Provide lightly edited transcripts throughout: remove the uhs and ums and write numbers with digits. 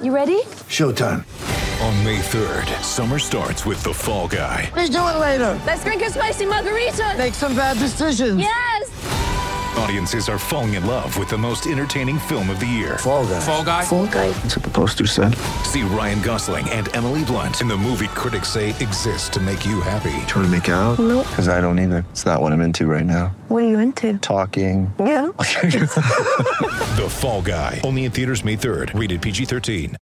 You ready? Showtime. On May 3rd, summer starts with The Fall Guy. Let's do it later. Let's drink a spicy margarita. Make some bad decisions. Yes! Audiences are falling in love with the most entertaining film of the year. Fall Guy. Fall Guy? Fall Guy. That's what the poster said. See Ryan Gosling and Emily Blunt in the movie critics say exists to make you happy. Trying to make it out? Nope. Because I don't either. It's not what I'm into right now. What are you into? Talking. Yeah. The Fall Guy. Only in theaters May 3rd. Rated PG-13.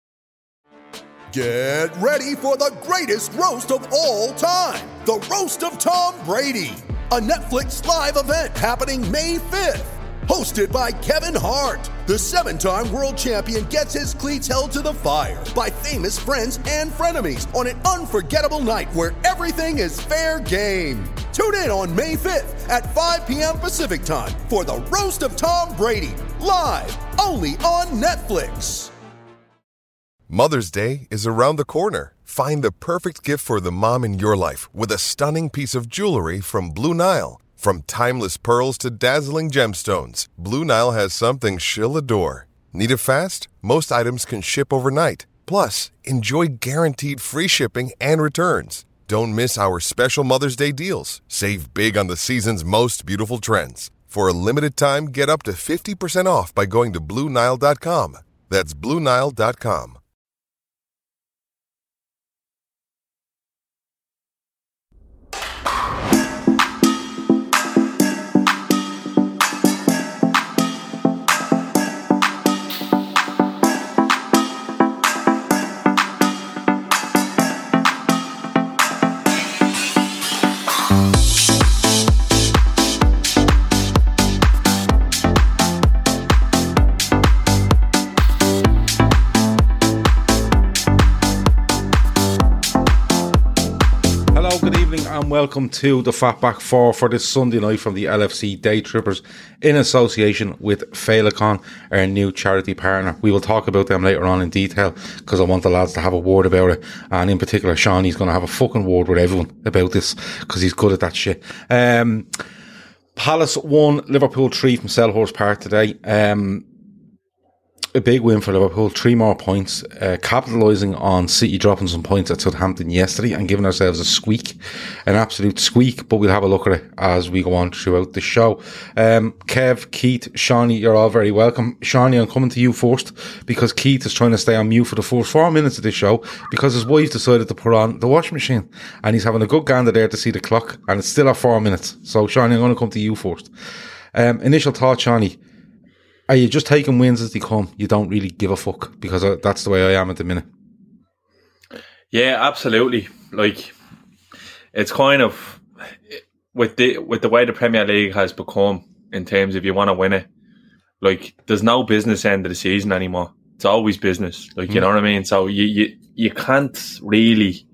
Get ready for the greatest roast of all time. The Roast of Tom Brady. A Netflix live event happening May 5th. Hosted by Kevin Hart. The 7-time world champion gets his cleats held to the fire by famous friends and frenemies on an unforgettable night where everything is fair game. Tune in on May 5th at 5 p.m. Pacific time for the Roast of Tom Brady. Live only on Netflix. Mother's Day is around the corner. Find the perfect gift for the mom in your life with a stunning piece of jewelry from Blue Nile. From timeless pearls to dazzling gemstones, Blue Nile has something she'll adore. Need it fast? Most items can ship overnight. Plus, enjoy guaranteed free shipping and returns. Don't miss our special Mother's Day deals. Save big on the season's most beautiful trends. For a limited time, get up to 50% off by going to BlueNile.com. That's BlueNile.com. And welcome to the Fatback 4 for this Sunday night from the LFC Day Trippers in association with Féileacáin, our new charity partner. We will talk about them later on in detail because I want the lads to have a word about it, and in particular Shawnee's going to have a fucking word with everyone about this because he's good at that shit. Palace 1, Liverpool 3 from Selhurst Park today. A big win for Liverpool, 3 more points, capitalising on City dropping some points at Southampton yesterday and giving ourselves a squeak, an absolute squeak, but we'll have a look at it as we go on throughout the show. Kev, Keith, Shawnee, you're all very welcome. Shawnee, I'm coming to you first because Keith is trying to stay on mute for the first 4 minutes of this show because his wife decided to put on the washing machine and he's having a good gander there to see the clock and it's still at 4 minutes. So Shawnee, I'm going to come to you first. Initial thought, Shawnee. Are you just taking wins as they come? You don't really give a fuck because that's the way I am at the minute. Yeah, absolutely. Like, it's kind of with the way the Premier League has become in terms of you want to win it. Like, there's no business end of the season anymore. It's always business. Like, you know what I mean? So you can't really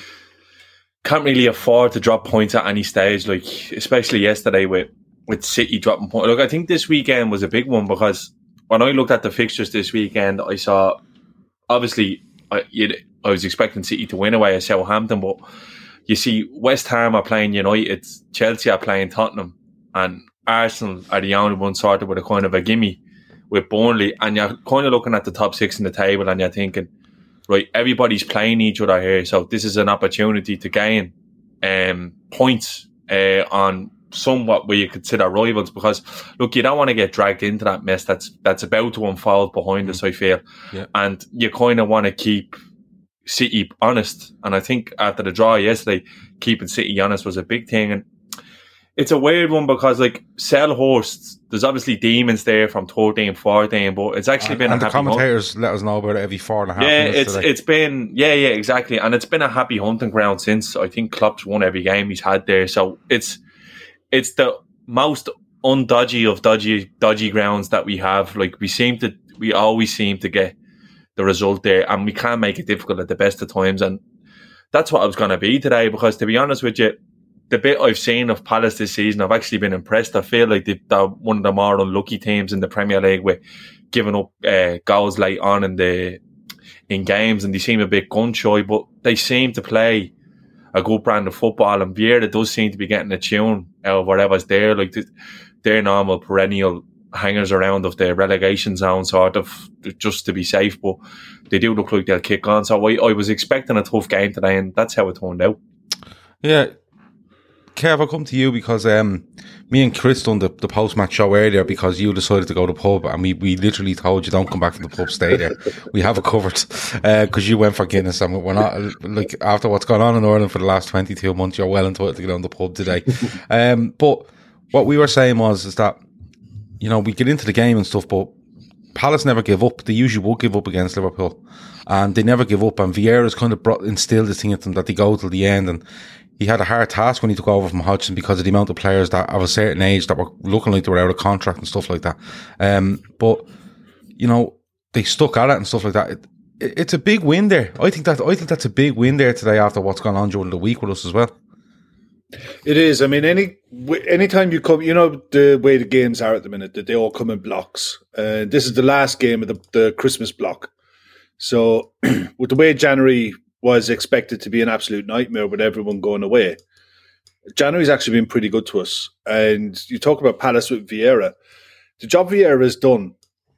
afford to drop points at any stage. Like, especially yesterday with City dropping points. Look, I think this weekend was a big one because when I looked at the fixtures this weekend, I saw, obviously, I was expecting City to win away at Southampton, but you see West Ham are playing United, Chelsea are playing Tottenham, and Arsenal are the only ones sort of with a kind of a gimme with Burnley, and you're kind of looking at the top 6 in the table and you're thinking, right, everybody's playing each other here, so this is an opportunity to gain points on somewhat where you consider rivals, because look, you don't want to get dragged into that mess that's about to unfold behind us, I feel. Yeah. And you kind of want to keep City honest, and I think after the draw yesterday, keeping City honest was a big thing. And it's a weird one because, like, Selhurst, there's obviously demons there from 13, 14, but it's actually been a happy hunt. And the commentators let us know about it every 4.5 minutes. It's been, exactly. And it's been a happy hunting ground since, I think, Klopp's won every game he's had there. So it's the most undodgy of dodgy grounds that we have. Like, we always seem to get the result there, and we can make it difficult at the best of times. And that's what I was going to be today, because to be honest with you, the bit I've seen of Palace this season, I've actually been impressed. I feel like they're one of the more unlucky teams in the Premier League with giving up goals late on in games, and they seem a bit gun shy, but they seem to play a good brand of football, and Vieira does seem to be getting a tune out of whatever's there, like their normal perennial hangers around of the relegation zone, sort of, just to be safe. But they do look like they'll kick on. So I was expecting a tough game today, and that's how it turned out. Yeah. Kev, I'll come to you because me and Chris done the post-match show earlier because you decided to go to the pub, and we literally told you don't come back from the pub, stay there. We have it covered because you went for Guinness, and we're not, like, after what's gone on in Ireland for the last 22 months, you're well entitled to get on the pub today. But what we were saying is that, you know, we get into the game and stuff, but Palace never give up. They usually would give up against Liverpool, and they never give up, and Vieira's kind of instilled this thing into them that they go till the end, and he had a hard task when he took over from Hodgson because of the amount of players that of a certain age that were looking like they were out of contract and stuff like that. But, you know, they stuck at it and stuff like that. It's a big win there. I think that's a big win there today after what's gone on during the week with us as well. It is. I mean, anytime you come, you know the way the games are at the minute, that they all come in blocks. This is the last game of the Christmas block. So with the way January was expected to be an absolute nightmare with everyone going away, January's actually been pretty good to us. And you talk about Palace with Vieira. The job Vieira has done,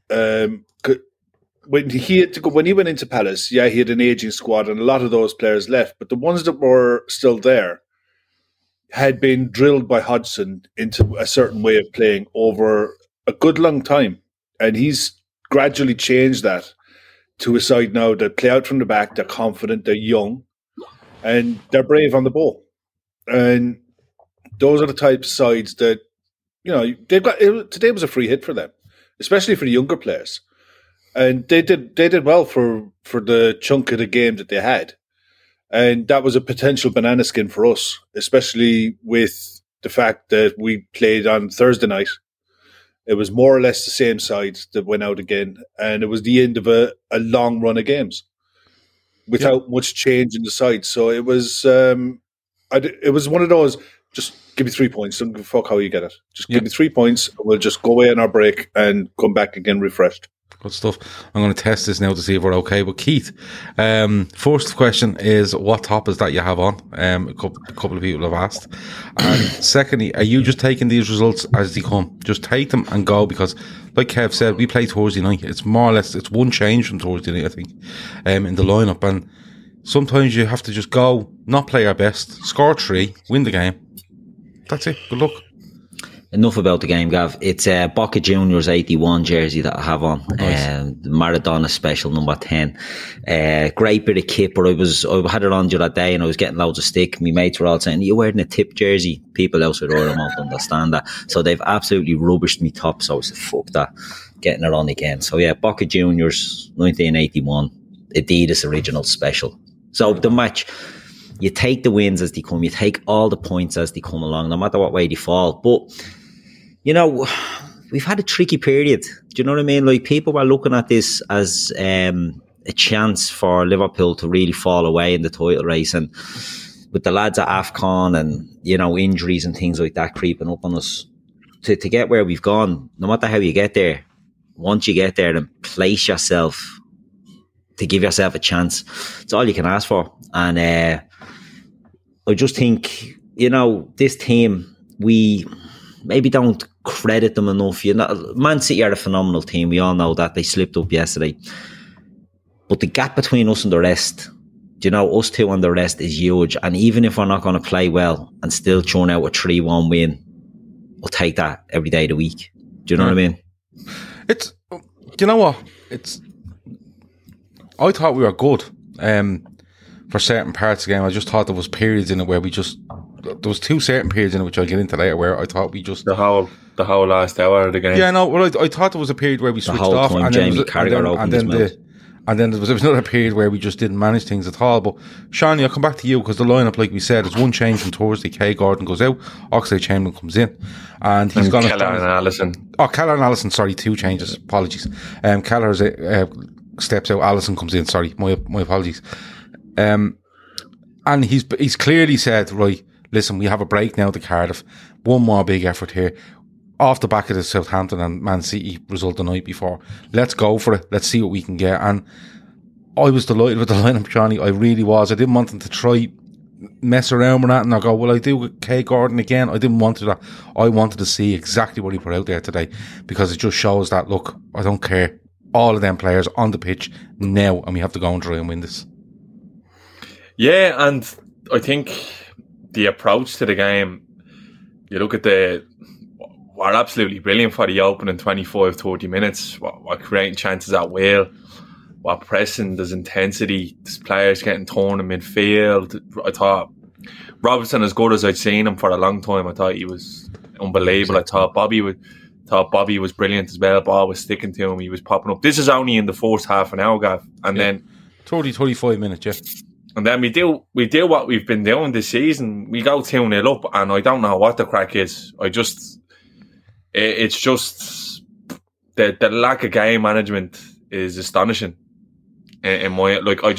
when he went into Palace, yeah, he had an aging squad and a lot of those players left, but the ones that were still there had been drilled by Hodgson into a certain way of playing over a good long time. And he's gradually changed that to a side now that play out from the back, they're confident, they're young, and they're brave on the ball. And those are the types of sides that, you know, today was a free hit for them, especially for the younger players. And they did well for the chunk of the game that they had. And that was a potential banana skin for us, especially with the fact that we played on Thursday night. It was more or less the same sides that went out again, and it was the end of a long run of games without much change in the sides. So it was one of those, just give me 3 points, don't give a fuck how you get it. Just give me 3 points, and we'll just go away on our break and come back again refreshed. Good stuff. I'm going to test this now to see if we're okay. But Keith, first question is, what top is that you have on? A couple of people have asked. And secondly, are you just taking these results as they come? Just take them and go, because like Kev said, we play Thursday night. It's more or less, it's one change from Thursday night, I think, in the lineup. And sometimes you have to just go, not play our best, score 3, win the game. That's it. Good luck. Enough about the game, Gav. It's Boca Juniors 81 jersey that I have on. Nice. Maradona special number 10. Great bit of kit, but I had it on the other day and I was getting loads of stick. My mates were all saying, "You're wearing a tip jersey." People outside Ireland won't understand that. So they've absolutely rubbished me top. So I said, fuck that. Getting it on again. So yeah, Boca Juniors 1981 Adidas original special. So the match, you take the wins as they come. You take all the points as they come along, no matter what way they fall. But you know, we've had a tricky period. Do you know what I mean? Like, people were looking at this as a chance for Liverpool to really fall away in the title race. And with the lads at AFCON and, you know, injuries and things like that creeping up on us, to get where we've gone, no matter how you get there, once you get there, then place yourself to give yourself a chance. It's all you can ask for. And I just think, you know, this team, we maybe don't credit them enough. You know, Man City are a phenomenal team. We all know that. They slipped up yesterday. But the gap between us and the rest, you know, us two and the rest is huge. And even if we're not going to play well and still churn out a 3-1 win, we'll take that every day of the week. Do you know what I mean? It's, you know what? I thought we were good for certain parts of the game. I just thought there was periods in it where there was 2 certain periods in it, which I'll get into later, where I thought we just... The whole last hour of the game. Yeah, no, well, I thought there was a period where we switched off. The whole time Jamie Carragher opened his mouth. And then there was another period where we just didn't manage things at all. But Shawnee, I'll come back to you, because the lineup, like we said, is one change from Thursday. Kay Gordon goes out, Oxlade-Chamberlain comes in, and he's gone... Keller and Allison. Oh, Keller and Allison, sorry, 2 changes. Apologies. Keller steps out, Allison comes in, sorry, my apologies. And he's clearly said, right, listen, we have a break now to Cardiff. One more big effort here. Off the back of the Southampton and Man City result the night before. Let's go for it. Let's see what we can get. And I was delighted with the lineup, Johnny. I really was. I didn't want them to try mess around with that and I go, well, I do with Kay Gordon again. I didn't want to that. I wanted to see exactly what he put out there today because it just shows that, look, I don't care. All of them players on the pitch now and we have to go and try and win this. Yeah, and I think the approach to the game, you look at we're absolutely brilliant for the opening 25, 30 minutes. We're creating chances at will. We're pressing, there's intensity. There's players getting torn in midfield. I thought Robertson, as good as I'd seen him for a long time, I thought he was unbelievable. I thought Bobby was brilliant as well. Ball was sticking to him. He was popping up. This is only in the first half an hour, Gav. And then 35 minutes, yeah. And then we do what we've been doing this season. We go 2-0 up, and I don't know what the crack is. It's just the lack of game management is astonishing. In my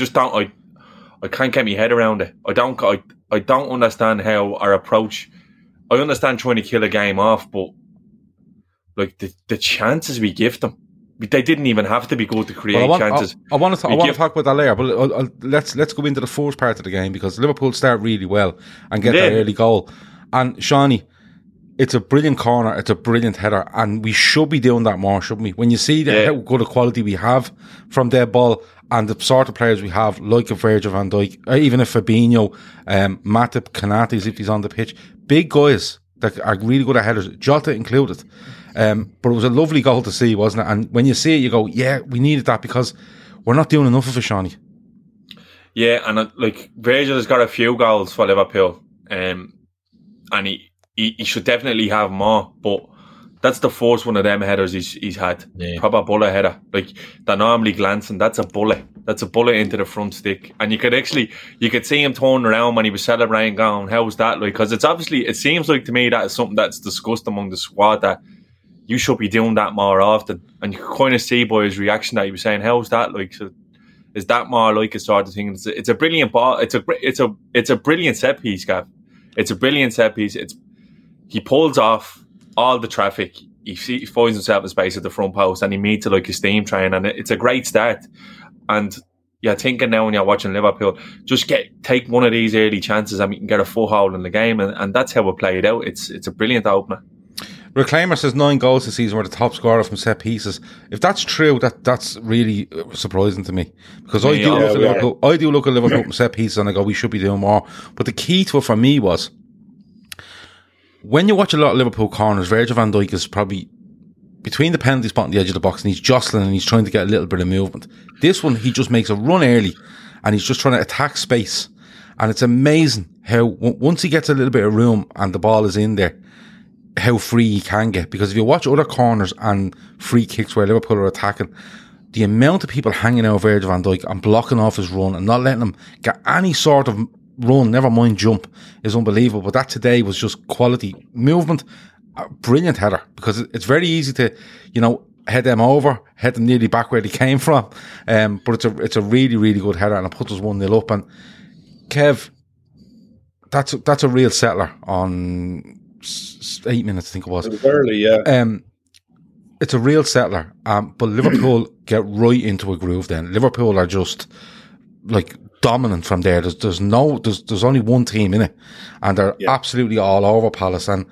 I can't get my head around it. I don't understand how our approach. I understand trying to kill a game off, but like the chances we give them. They didn't even have to be good to create chances. I want to talk about that later, but let's go into the first part of the game because Liverpool start really well and get their early goal. And Shawnee, it's a brilliant corner, it's a brilliant header, and we should be doing that more, shouldn't we? When you see how good a quality we have from their ball and the sort of players we have, like a Virgil van Dijk, or even a Fabinho, Matip, Konaté, if he's on the pitch, big guys that are really good at headers, Jota included. But it was a lovely goal to see, wasn't it? And when you see it, you go, yeah, we needed that because we're not doing enough of it, Shawnee. Yeah, and Virgil has got a few goals for Liverpool, and he should definitely have more, but that's the first one of them headers he's had. Yeah. Proper bullet header. Like, they're normally glancing. That's a bullet. That's a bullet into the front stick. And you could see him turning around when he was celebrating, going, how was that? Like, because it seems like to me that is something that's discussed among the squad that you should be doing that more often. And you could kind of see by his reaction that he was saying, how's that? Like, so is that more like a sort of thing? It's a brilliant ball. It's a brilliant set piece, Gav. It's a brilliant set piece. He pulls off all the traffic. He finds himself in space at the front post and he meets it like a steam train, and it's a great start. And you're thinking now when you're watching Liverpool, just take one of these early chances and we can get a foothold in the game, and that's how we play it out. It's a brilliant opener. Reclaimer says 9 goals this season, we're the top scorer from set pieces. If that's true, that's really surprising to me, because I do look at Liverpool from set pieces and I go, we should be doing more. But the key to it for me was, when you watch a lot of Liverpool corners, Virgil van Dijk is probably between the penalty spot and the edge of the box, and he's jostling and he's trying to get a little bit of movement. This one, he just makes a run early and he's just trying to attack space. And it's amazing how once he gets a little bit of room and the ball is in there, how free he can get. Because if you watch other corners and free kicks where Liverpool are attacking, the amount of people hanging out Virgil van Dijk and blocking off his run and not letting him get any sort of run, never mind jump, is unbelievable. But that today was just quality movement, a brilliant header, because it's very easy to, head them over, head them nearly back where they came from. But it's a really, really good header, and it puts us 1-0 up. And Kev, that's a real settler on 8 minutes, I think it was. It was early, yeah. It's a real settler. But Liverpool get right into a groove then. Liverpool are just like dominant from there. There's only one team in it, and they're absolutely all over Palace, and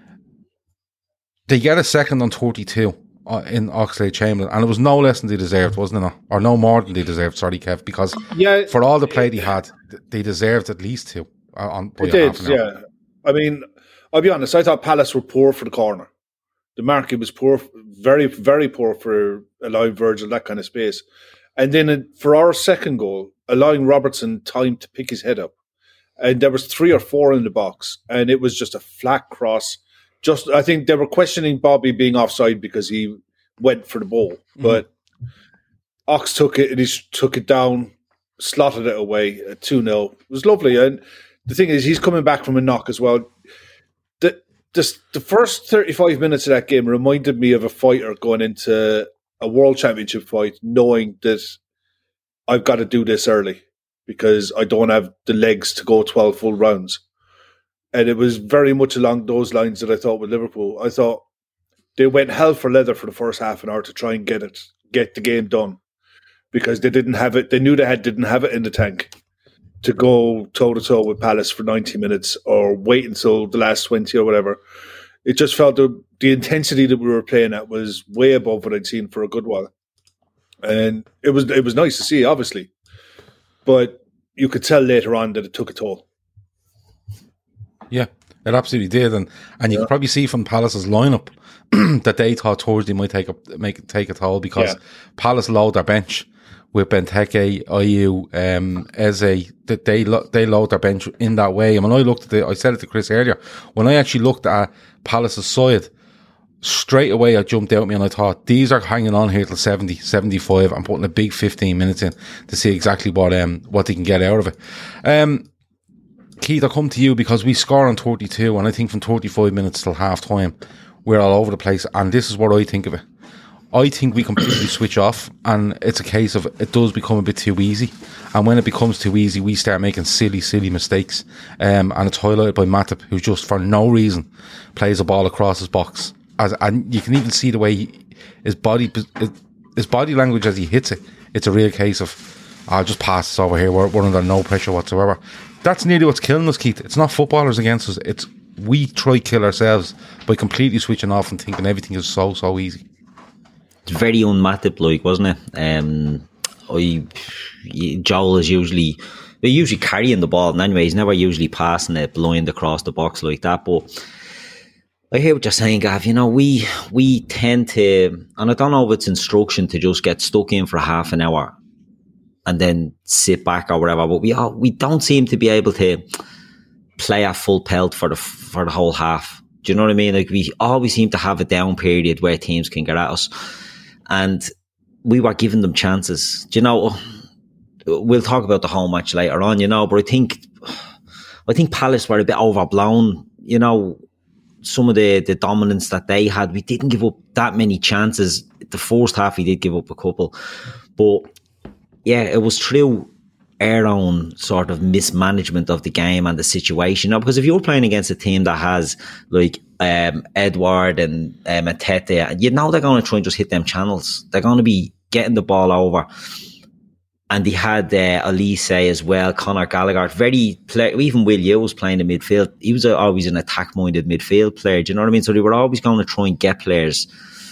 they get a second on 32 in Oxlade-Chamberlain, and it was no less than they deserved, wasn't it? Or no more than they deserved, sorry, Kev, because for all the play they had, they deserved at least 2. They did, yeah. I mean, I'll be honest, I thought Palace were poor for the corner. The marking was poor, very, very poor for allowing Virgil that kind of space. And then for our second goal, allowing Robertson time to pick his head up. And there was 3 or 4 in the box, and it was just a flat cross. I think they were questioning Bobby being offside because he went for the ball. Mm-hmm. But Ox took it, and he took it down, slotted it away at 2-0. It was lovely. And the thing is, he's coming back from a knock as well. The first 35 minutes of that game reminded me of a fighter going into a world championship fight, knowing that I've got to do this early because I don't have the legs to go 12 full rounds. And it was very much along those lines that I thought with Liverpool. I thought they went hell for leather for the first half an hour to try and get the game done, because they didn't have it. They knew they didn't have it in the tank. to go toe-to-toe with Palace for 90 minutes or wait until the last 20 or whatever. It just felt the intensity that we were playing at was way above what I'd seen for a good while. And it was nice to see, obviously. But you could tell later on that it took a toll. Yeah, it absolutely did. And you could probably see from Palace's lineup that they thought Thursday might take a toll because Palace load their bench with Benteke, Ayew, Eze, that they load their bench in that way. And when I looked at I said it to Chris earlier, when I actually looked at Palace's side, straight away I jumped out at me and I thought, these are hanging on here till 70, 75 and putting a big 15 minutes in to see exactly what they can get out of it. Keith, I'll come to you because we score on 32 and I think from 35 minutes till half time, we're all over the place. And this is what I think of it. I think we completely switch off and it's a case of it does become a bit too easy. And when it becomes too easy, we start making silly mistakes. And it's highlighted by Matip, who just for no reason plays a ball across his box. And you can even see the way his body language as he hits it. It's a real case of, I'll just pass this over here. We're under no pressure whatsoever. That's nearly what's killing us, Keith. It's not footballers against us. It's we try to kill ourselves by completely switching off and thinking everything is so easy. It's very un-Matip-like, wasn't it? Joel is usually carrying the ball, and anyway, he's never usually passing it blind across the box like that. But I hear what you're saying, Gav. You know, we tend to, and I don't know if it's instruction to just get stuck in for half an hour and then sit back or whatever. But we don't seem to be able to play at full pelt for the whole half. Do you know what I mean? Like we always seem to have a down period where teams can get at us. And we were giving them chances. Do you know, we'll talk about the whole match later on, you know, but I think Palace were a bit overblown, you know, some of the dominance that they had. We didn't give up that many chances. The first half, we did give up a couple. But yeah, it was through our own sort of mismanagement of the game and the situation. You know, because if you're playing against a team that has like Edouard and Matete, you know they're going to try and just hit them channels. They're going to be getting the ball over. And they had Elise as well, Conor Gallagher, even Will Yu was playing in midfield. He was always an attack-minded midfield player, do you know what I mean? So they were always going to try and get players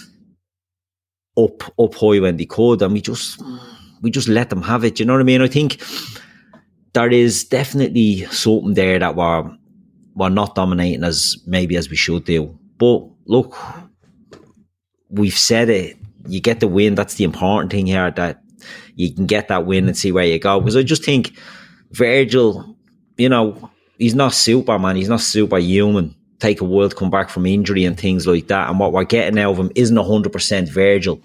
up high when they could, and we just let them have it, do you know what I mean? I think there is definitely something there that we're not dominating as we should do. But look, we've said it, you get the win, that's the important thing here, that you can get that win and see where you go. Because I just think Virgil, you know, he's not Superman, he's not superhuman. Take a while to come back from injury and things like that. And what we're getting out of him isn't 100% Virgil.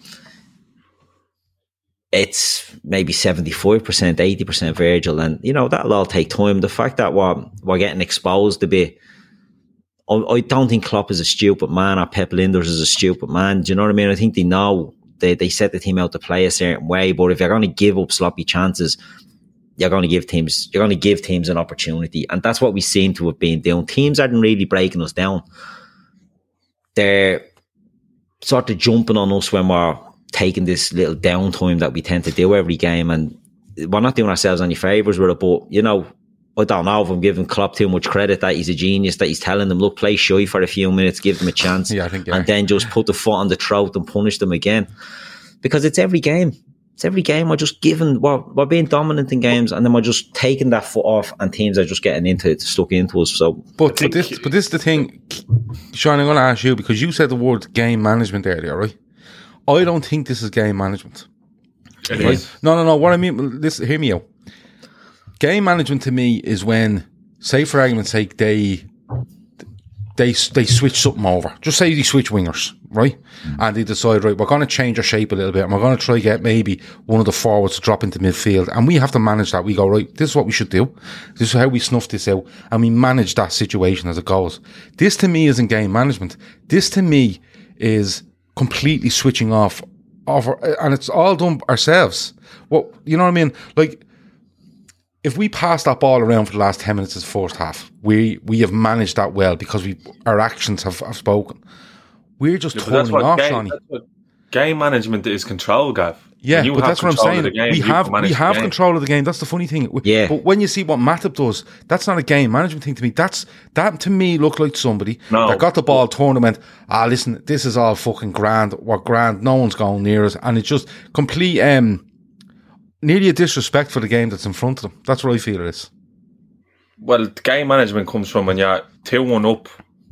It's maybe 75%, 80% Virgil. And, you know, that'll all take time. The fact that we're getting exposed a bit, I don't think Klopp is a stupid man or Pep Linders is a stupid man. Do you know what I mean? I think they know. They set the team out to play a certain way, but if you're going to give up sloppy chances, you're going to give teams an opportunity, and that's what we seem to have been doing. Teams aren't really breaking us down; they're sort of jumping on us when we're taking this little downtime that we tend to do every game, and we're not doing ourselves any favours with it. But you know, I don't know if I'm giving Klopp too much credit that he's a genius, that he's telling them, look, play shy for a few minutes, give them a chance, and then just put the foot on the throat and punish them again. Because it's every game. It's every game. We're being dominant in games, and then we're just taking that foot off, and teams are just getting stuck into us. So, but this is the thing, Sean. I'm going to ask you because you said the word game management earlier, right? I don't think this is game management. It is. No. What I mean, hear me out. Game management to me is when, say for argument's sake, they switch something over. Just say they switch wingers, right? And they decide, right, we're going to change our shape a little bit and we're going to try to get maybe one of the forwards to drop into midfield. And we have to manage that. We go, right, this is what we should do. This is how we snuff this out. And we manage that situation as it goes. This to me isn't game management. This to me is completely switching off. And it's all done ourselves. Well, you know what I mean? Like, if we pass that ball around for the last 10 minutes of the first half, we have managed that well because our actions have spoken. We're just turning off, Johnny. Game management is control, Gav. Yeah, When you but have that's what I'm control saying. of the game, We you have can manage the game. control of the game. That's the funny thing. Yeah. But when you see what Matip does, that's not a game management thing to me. That to me looked like somebody that got the ball, turned and went, listen, this is all fucking grand. We're grand. No one's going near us. And it's just complete, nearly a disrespect for the game that's in front of them. That's what I feel it is. Well, the game management comes from when you're 2-1 up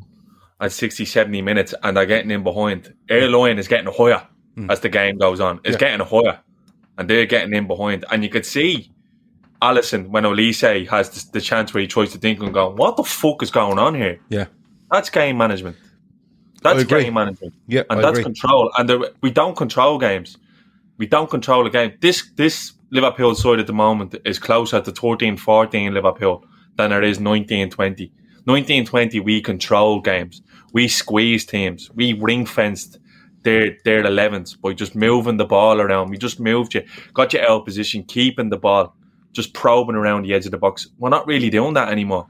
at 60, 70 minutes and they're getting in behind. Their line is getting higher as the game goes on. It's getting higher and they're getting in behind. And you could see Alisson, when Olise has the chance where he tries to think and go, what the fuck is going on here? Yeah. That's game management. That's game management. Yeah, and I that's agree. control. And we don't control games. We don't control a game. This Liverpool side at the moment is closer to 13-14 Liverpool than it is 19-20. 19-20, we control games. We squeeze teams. We ring-fenced their 11s by just moving the ball around. We just moved you, got you out of position, keeping the ball, just probing around the edge of the box. We're not really doing that anymore.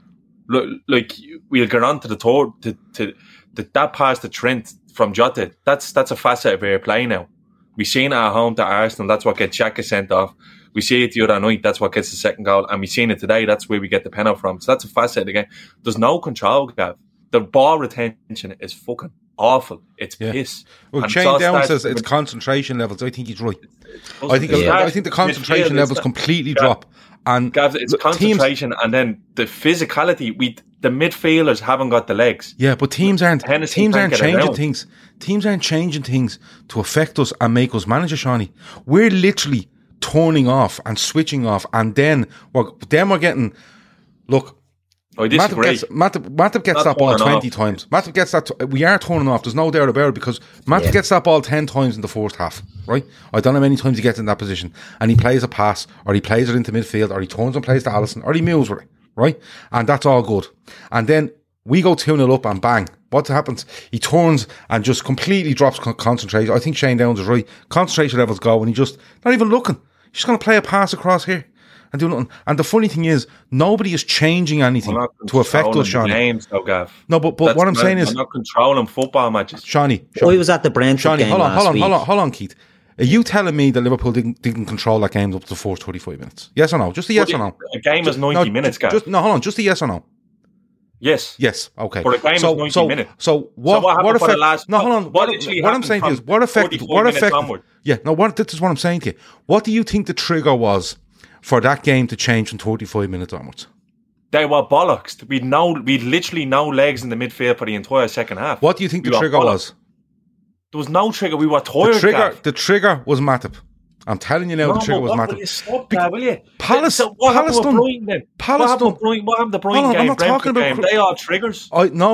Like, we'll get on to the third, to that pass to Trent from Jota. That's a facet of our play now. We seen it at home to Arsenal. That's what gets Xhaka sent off. We see it the other night. That's what gets the second goal. And we seen it today. That's where we get the penalty from. So that's a facet of the game. There's no control, Gav. The ball retention is fucking awful. It's piss. Well, And Shane Down starts says it's with- concentration levels. I think he's right. It I think the concentration levels completely drop. And Gav, it's concentration and then the physicality. The midfielders haven't got the legs. Yeah, but teams aren't can't changing get around. things. Teams aren't changing things to affect us and make us manage it, Shawnee. We're literally turning off and switching off, and then we're getting. Look, I disagree. Matip gets Not that ball turning 20 off. times. Matip gets that. We are turning off. There's no doubt about it, because Matip gets that ball 10 times in the first half. Right? I don't know how many times he gets in that position, and he plays a pass, or he plays it into midfield, or he turns and plays to Alisson, or he moves with it. Right? And that's all good. And then we go 2-0 up, and bang. What happens? He turns and just completely drops concentration. I think Shane Downs is right. Concentration levels go, and he just not even looking. He's just going to play a pass across here and do nothing. And the funny thing is, nobody is changing anything to affect us, Shawnee. Games, though, Gav. No, but what I'm saying is, I'm not controlling football matches. Shawnee. I was at the Brentford game last week. Hold on, Keith. Are you telling me that Liverpool didn't control that game up to the first 35 minutes? Yes or no? Just a yes or no. A game is 90 minutes, Gav. Hold on. Just a yes or no. Yes. Yes. Okay. But a game is 90 minutes. So what happened for the effect? last? No, hold on. What I'm saying to you is, what effect? Yeah. No. This is what I'm saying to you. What do you think the trigger was for that game to change from 35 minutes onwards? They were bollocks. We'd literally no legs in the midfield for the entire second half. What do you think the trigger was? There was no trigger. We were tired. The trigger was Matip. I'm telling you now, the trigger was Matip. Will you stop that, will you? Palace. So what happened with Brighton then? What happened to the Brighton game? I'm not talking about game? They are triggers.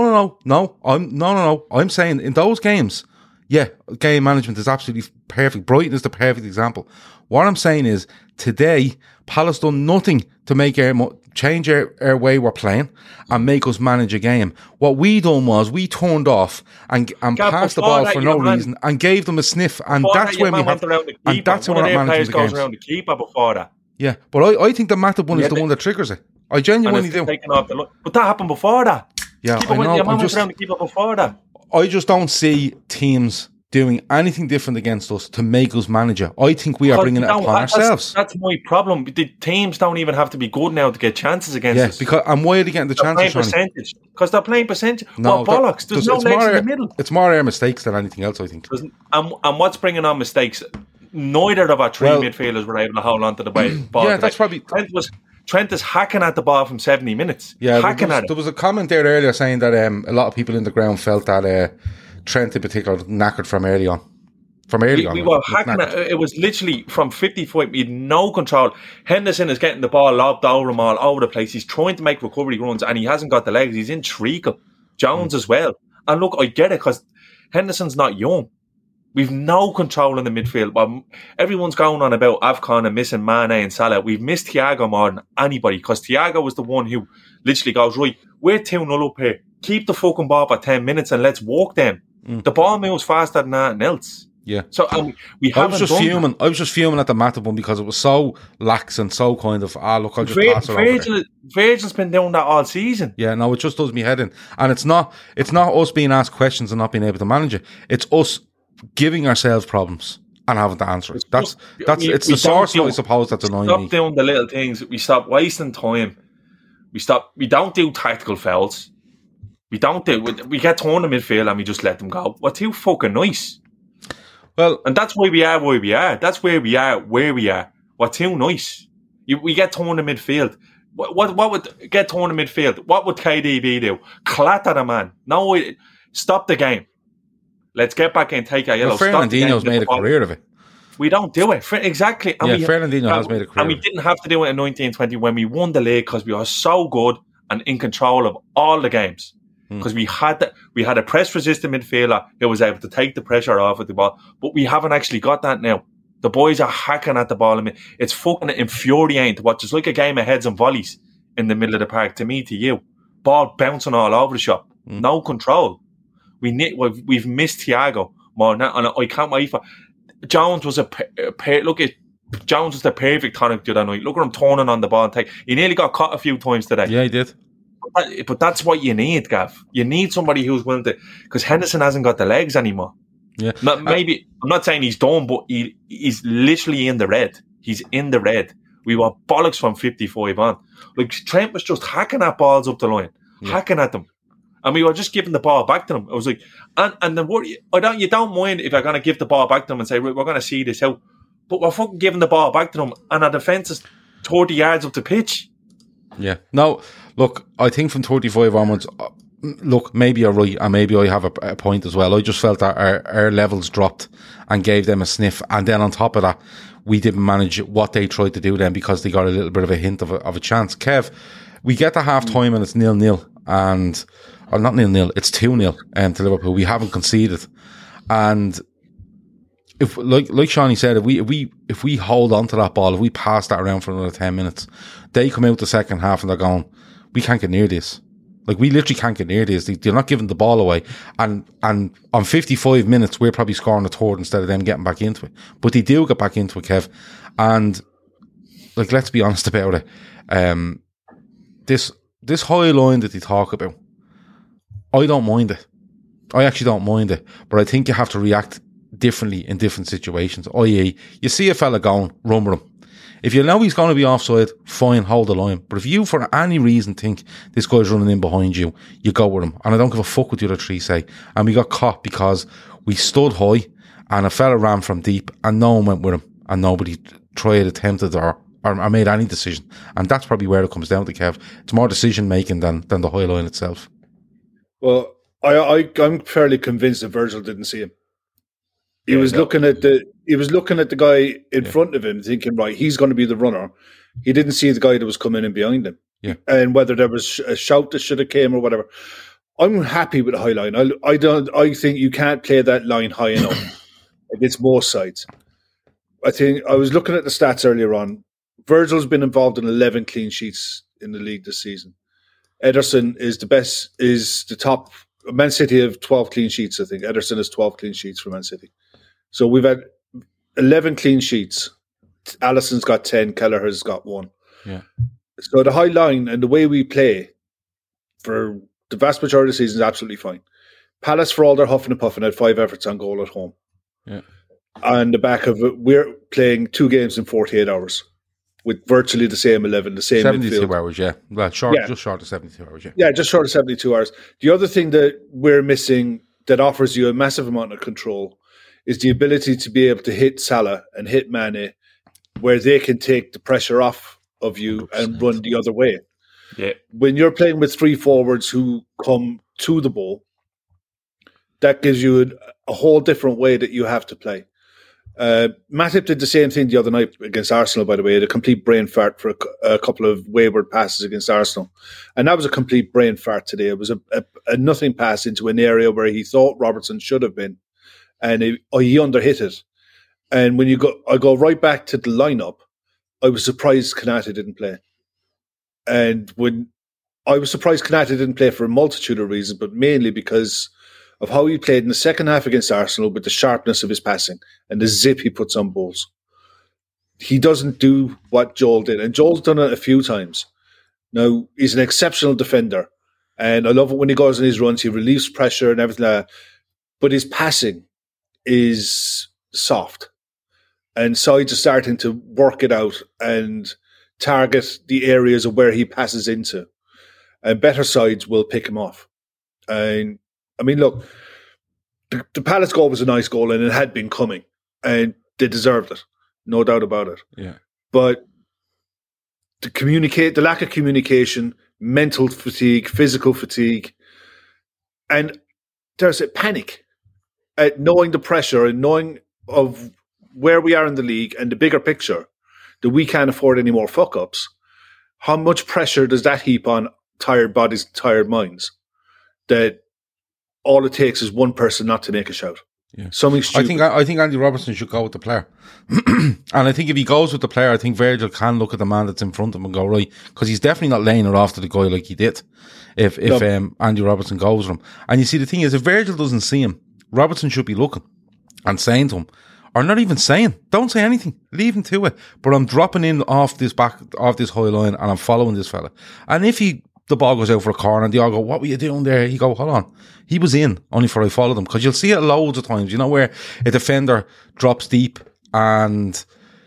No. I'm saying in those games, yeah, game management is absolutely perfect. Brighton is the perfect example. What I'm saying is, today, Palace done nothing to make change our way we're playing and make us manage a game. What we done was we turned off and passed the ball for no reason and gave them a sniff, and that's when we have. And that's when we're not managing the games. Around the keeper before that. Yeah, but I think the Matip one is the one that triggers it. I genuinely do. But that happened before that. Yeah, I know. Went around the keeper before that. I just don't see teams doing anything different against us to make us manage it. I think we are bringing it upon ourselves. That's my problem. The teams don't even have to be good now to get chances against us. Because and why are they getting the chances? Percentage. Because they're playing percentage. No, bollocks. There's no legs in the middle. It's more our mistakes than anything else, I think. And what's bringing on mistakes? Neither of our three midfielders were able to hold on to the ball. Yeah, that's probably. Trent is hacking at the ball from 70 minutes. Yeah, there was a comment there earlier saying that a lot of people in the ground felt that Trent in particular knackered from early on. We were hacking at it. It was literally from 55. We had no control. Henderson is getting the ball lobbed over him all over the place. He's trying to make recovery runs and he hasn't got the legs. He's in treacle. Jones as well. And look, I get it because Henderson's not young. We've no control in the midfield. But everyone's going on about AFCON and missing Mane and Salah. We've missed Thiago more than anybody because Thiago was the one who literally goes, right, we're 2-0 up here. Keep the fucking ball for 10 minutes and let's walk them. The ball moves faster than anything else. Yeah. So we haven't I was just fuming at the Matip one because it was so lax and so kind of, look, I'll just pass it over. Virgil's been doing that all season. Yeah, no, it just does me head in. And it's not us being asked questions and not being able to manage it. It's us giving ourselves problems. and having to answer it. It's the source, I suppose, that's annoying me. Stop doing the little things. We stop wasting time. We don't do tactical fouls. We get torn in midfield and we just let them go. We're too fucking nice. Well, and that's why we are where we are. That's where we are. We're too nice. We get torn in midfield. What would get torn in midfield? What would KDB do? Clatter the man. No, stop the game. Let's get back and take our yellow. Fernandinho's made a career of it. We don't do it. Exactly. And Fernandinho has made a career. And we didn't have to do it in 1920 when we won the league because we were so good and in control of all the games. Because we had a press-resistant midfielder who was able to take the pressure off of the ball. But we haven't actually got that now. The boys are hacking at the ball. I mean, it's fucking infuriating to watch. It's like a game of heads and volleys in the middle of the park, to me, to you. Ball bouncing all over the shop. No control. We've missed Thiago more than that. And I can't wait for... Jones was Jones was the perfect tonic the other night. Look at him turning on the ball and take. He nearly got caught a few times today. Yeah, he did. But that's what you need, Gav. You need somebody who's willing to, because Henderson hasn't got the legs anymore. Yeah, I'm not saying he's done, but he's literally in the red. He's in the red. We were bollocks from 55 on. Like Trent was just hacking at balls up the line, hacking at them. And we were just giving the ball back to them. I was like, and then you don't mind if you're going to give the ball back to them and say, we're going to see this out. But we're fucking giving the ball back to them and our defence is 30 yards up the pitch. Yeah. No, look, I think from 35 onwards, look, maybe you're right and maybe I have a point as well. I just felt that our levels dropped and gave them a sniff. And then on top of that, we didn't manage what they tried to do then because they got a little bit of a hint of a chance. Kev, we get to half time and it's 0-0 and... Or not 0-0, it's 2-0 to Liverpool. We haven't conceded. And if like Shawnee said, if we hold on to that ball, if we pass that around for another 10 minutes, they come out the second half and they're going, we can't get near this. Like we literally can't get near this. They're not giving the ball away. And on 55 minutes, we're probably scoring a third instead of them getting back into it. But they do get back into it, Kev. And like, let's be honest about it. This high line that they talk about, I don't mind it. I actually don't mind it. But I think you have to react differently in different situations. I.e., you see a fella going, run with him. If you know he's going to be offside, fine, hold the line. But if you, for any reason, think this guy's running in behind you, you go with him. And I don't give a fuck what the other three say. And we got caught because we stood high and a fella ran from deep and no one went with him. And nobody attempted or made any decision. And that's probably where it comes down to, Kev. It's more decision-making than the high line itself. Well, I'm fairly convinced that Virgil didn't see him. He was looking at the guy in front of him, thinking, right, he's going to be the runner. He didn't see the guy that was coming in behind him. Yeah. And whether there was a shout that should have came or whatever. I'm happy with the high line. I think you can't play that line high enough against most sides. I think I was looking at the stats earlier on. Virgil's been involved in 11 clean sheets in the league this season. Ederson is the top. Man City have 12 clean sheets, I think. Ederson has 12 clean sheets for Man City. So we've had 11 clean sheets. Alisson's got 10. Kelleher's got 1. Yeah. So the high line and the way we play for the vast majority of the season is absolutely fine. Palace, for all their huffing and puffing, had 5 efforts on goal at home. Yeah. On the back of it, we're playing 2 games in 48 hours. With virtually the same 11, the same 72 midfield. Hours, yeah. Well, just short of 72 hours, yeah. Yeah, just short of 72 hours. The other thing that we're missing that offers you a massive amount of control is the ability to be able to hit Salah and hit Mane where they can take the pressure off of you 100%. And run the other way. Yeah. When you're playing with 3 forwards who come to the ball, that gives you a whole different way that you have to play. Matip did the same thing the other night against Arsenal, by the way. He had a complete brain fart for a couple of wayward passes against Arsenal. And that was a complete brain fart today. It was a nothing pass into an area where he thought Robertson should have been. And he underhit it. And when I go right back to the lineup, I was surprised Konate didn't play. And when I was surprised Konate didn't play for a multitude of reasons, but mainly because of how he played in the second half against Arsenal with the sharpness of his passing and the zip he puts on balls. He doesn't do what Joel did, and Joel's done it a few times. Now, he's an exceptional defender, and I love it when he goes on his runs, he relieves pressure and everything like that, but his passing is soft. and sides are starting to work it out and target the areas of where he passes into, and better sides will pick him off. And I mean, look, the Palace goal was a nice goal, and it had been coming, and they deserved it, no doubt about it. Yeah. But the lack of communication, mental fatigue, physical fatigue, and there's a panic at knowing the pressure and knowing of where we are in the league and the bigger picture, that we can't afford any more fuck-ups. How much pressure does that heap on tired bodies, tired minds, that all it takes is one person not to make a shout? Yeah. Something stupid. I think Andy Robertson should go with the player. And I think if he goes with the player, I think Virgil can look at the man that's in front of him and go, right, because he's definitely not laying it off to the guy like he did if Andy Robertson goes with him. And you see, the thing is, if Virgil doesn't see him, Robertson should be looking and saying to him, or not even saying, don't say anything, leave him to it. But I'm dropping in off this high line and I'm following this fella. And if the ball goes out for a corner and they all go, what were you doing there? You go, hold on. He was in, only for I followed him. Because you'll see it loads of times, where a defender drops deep and,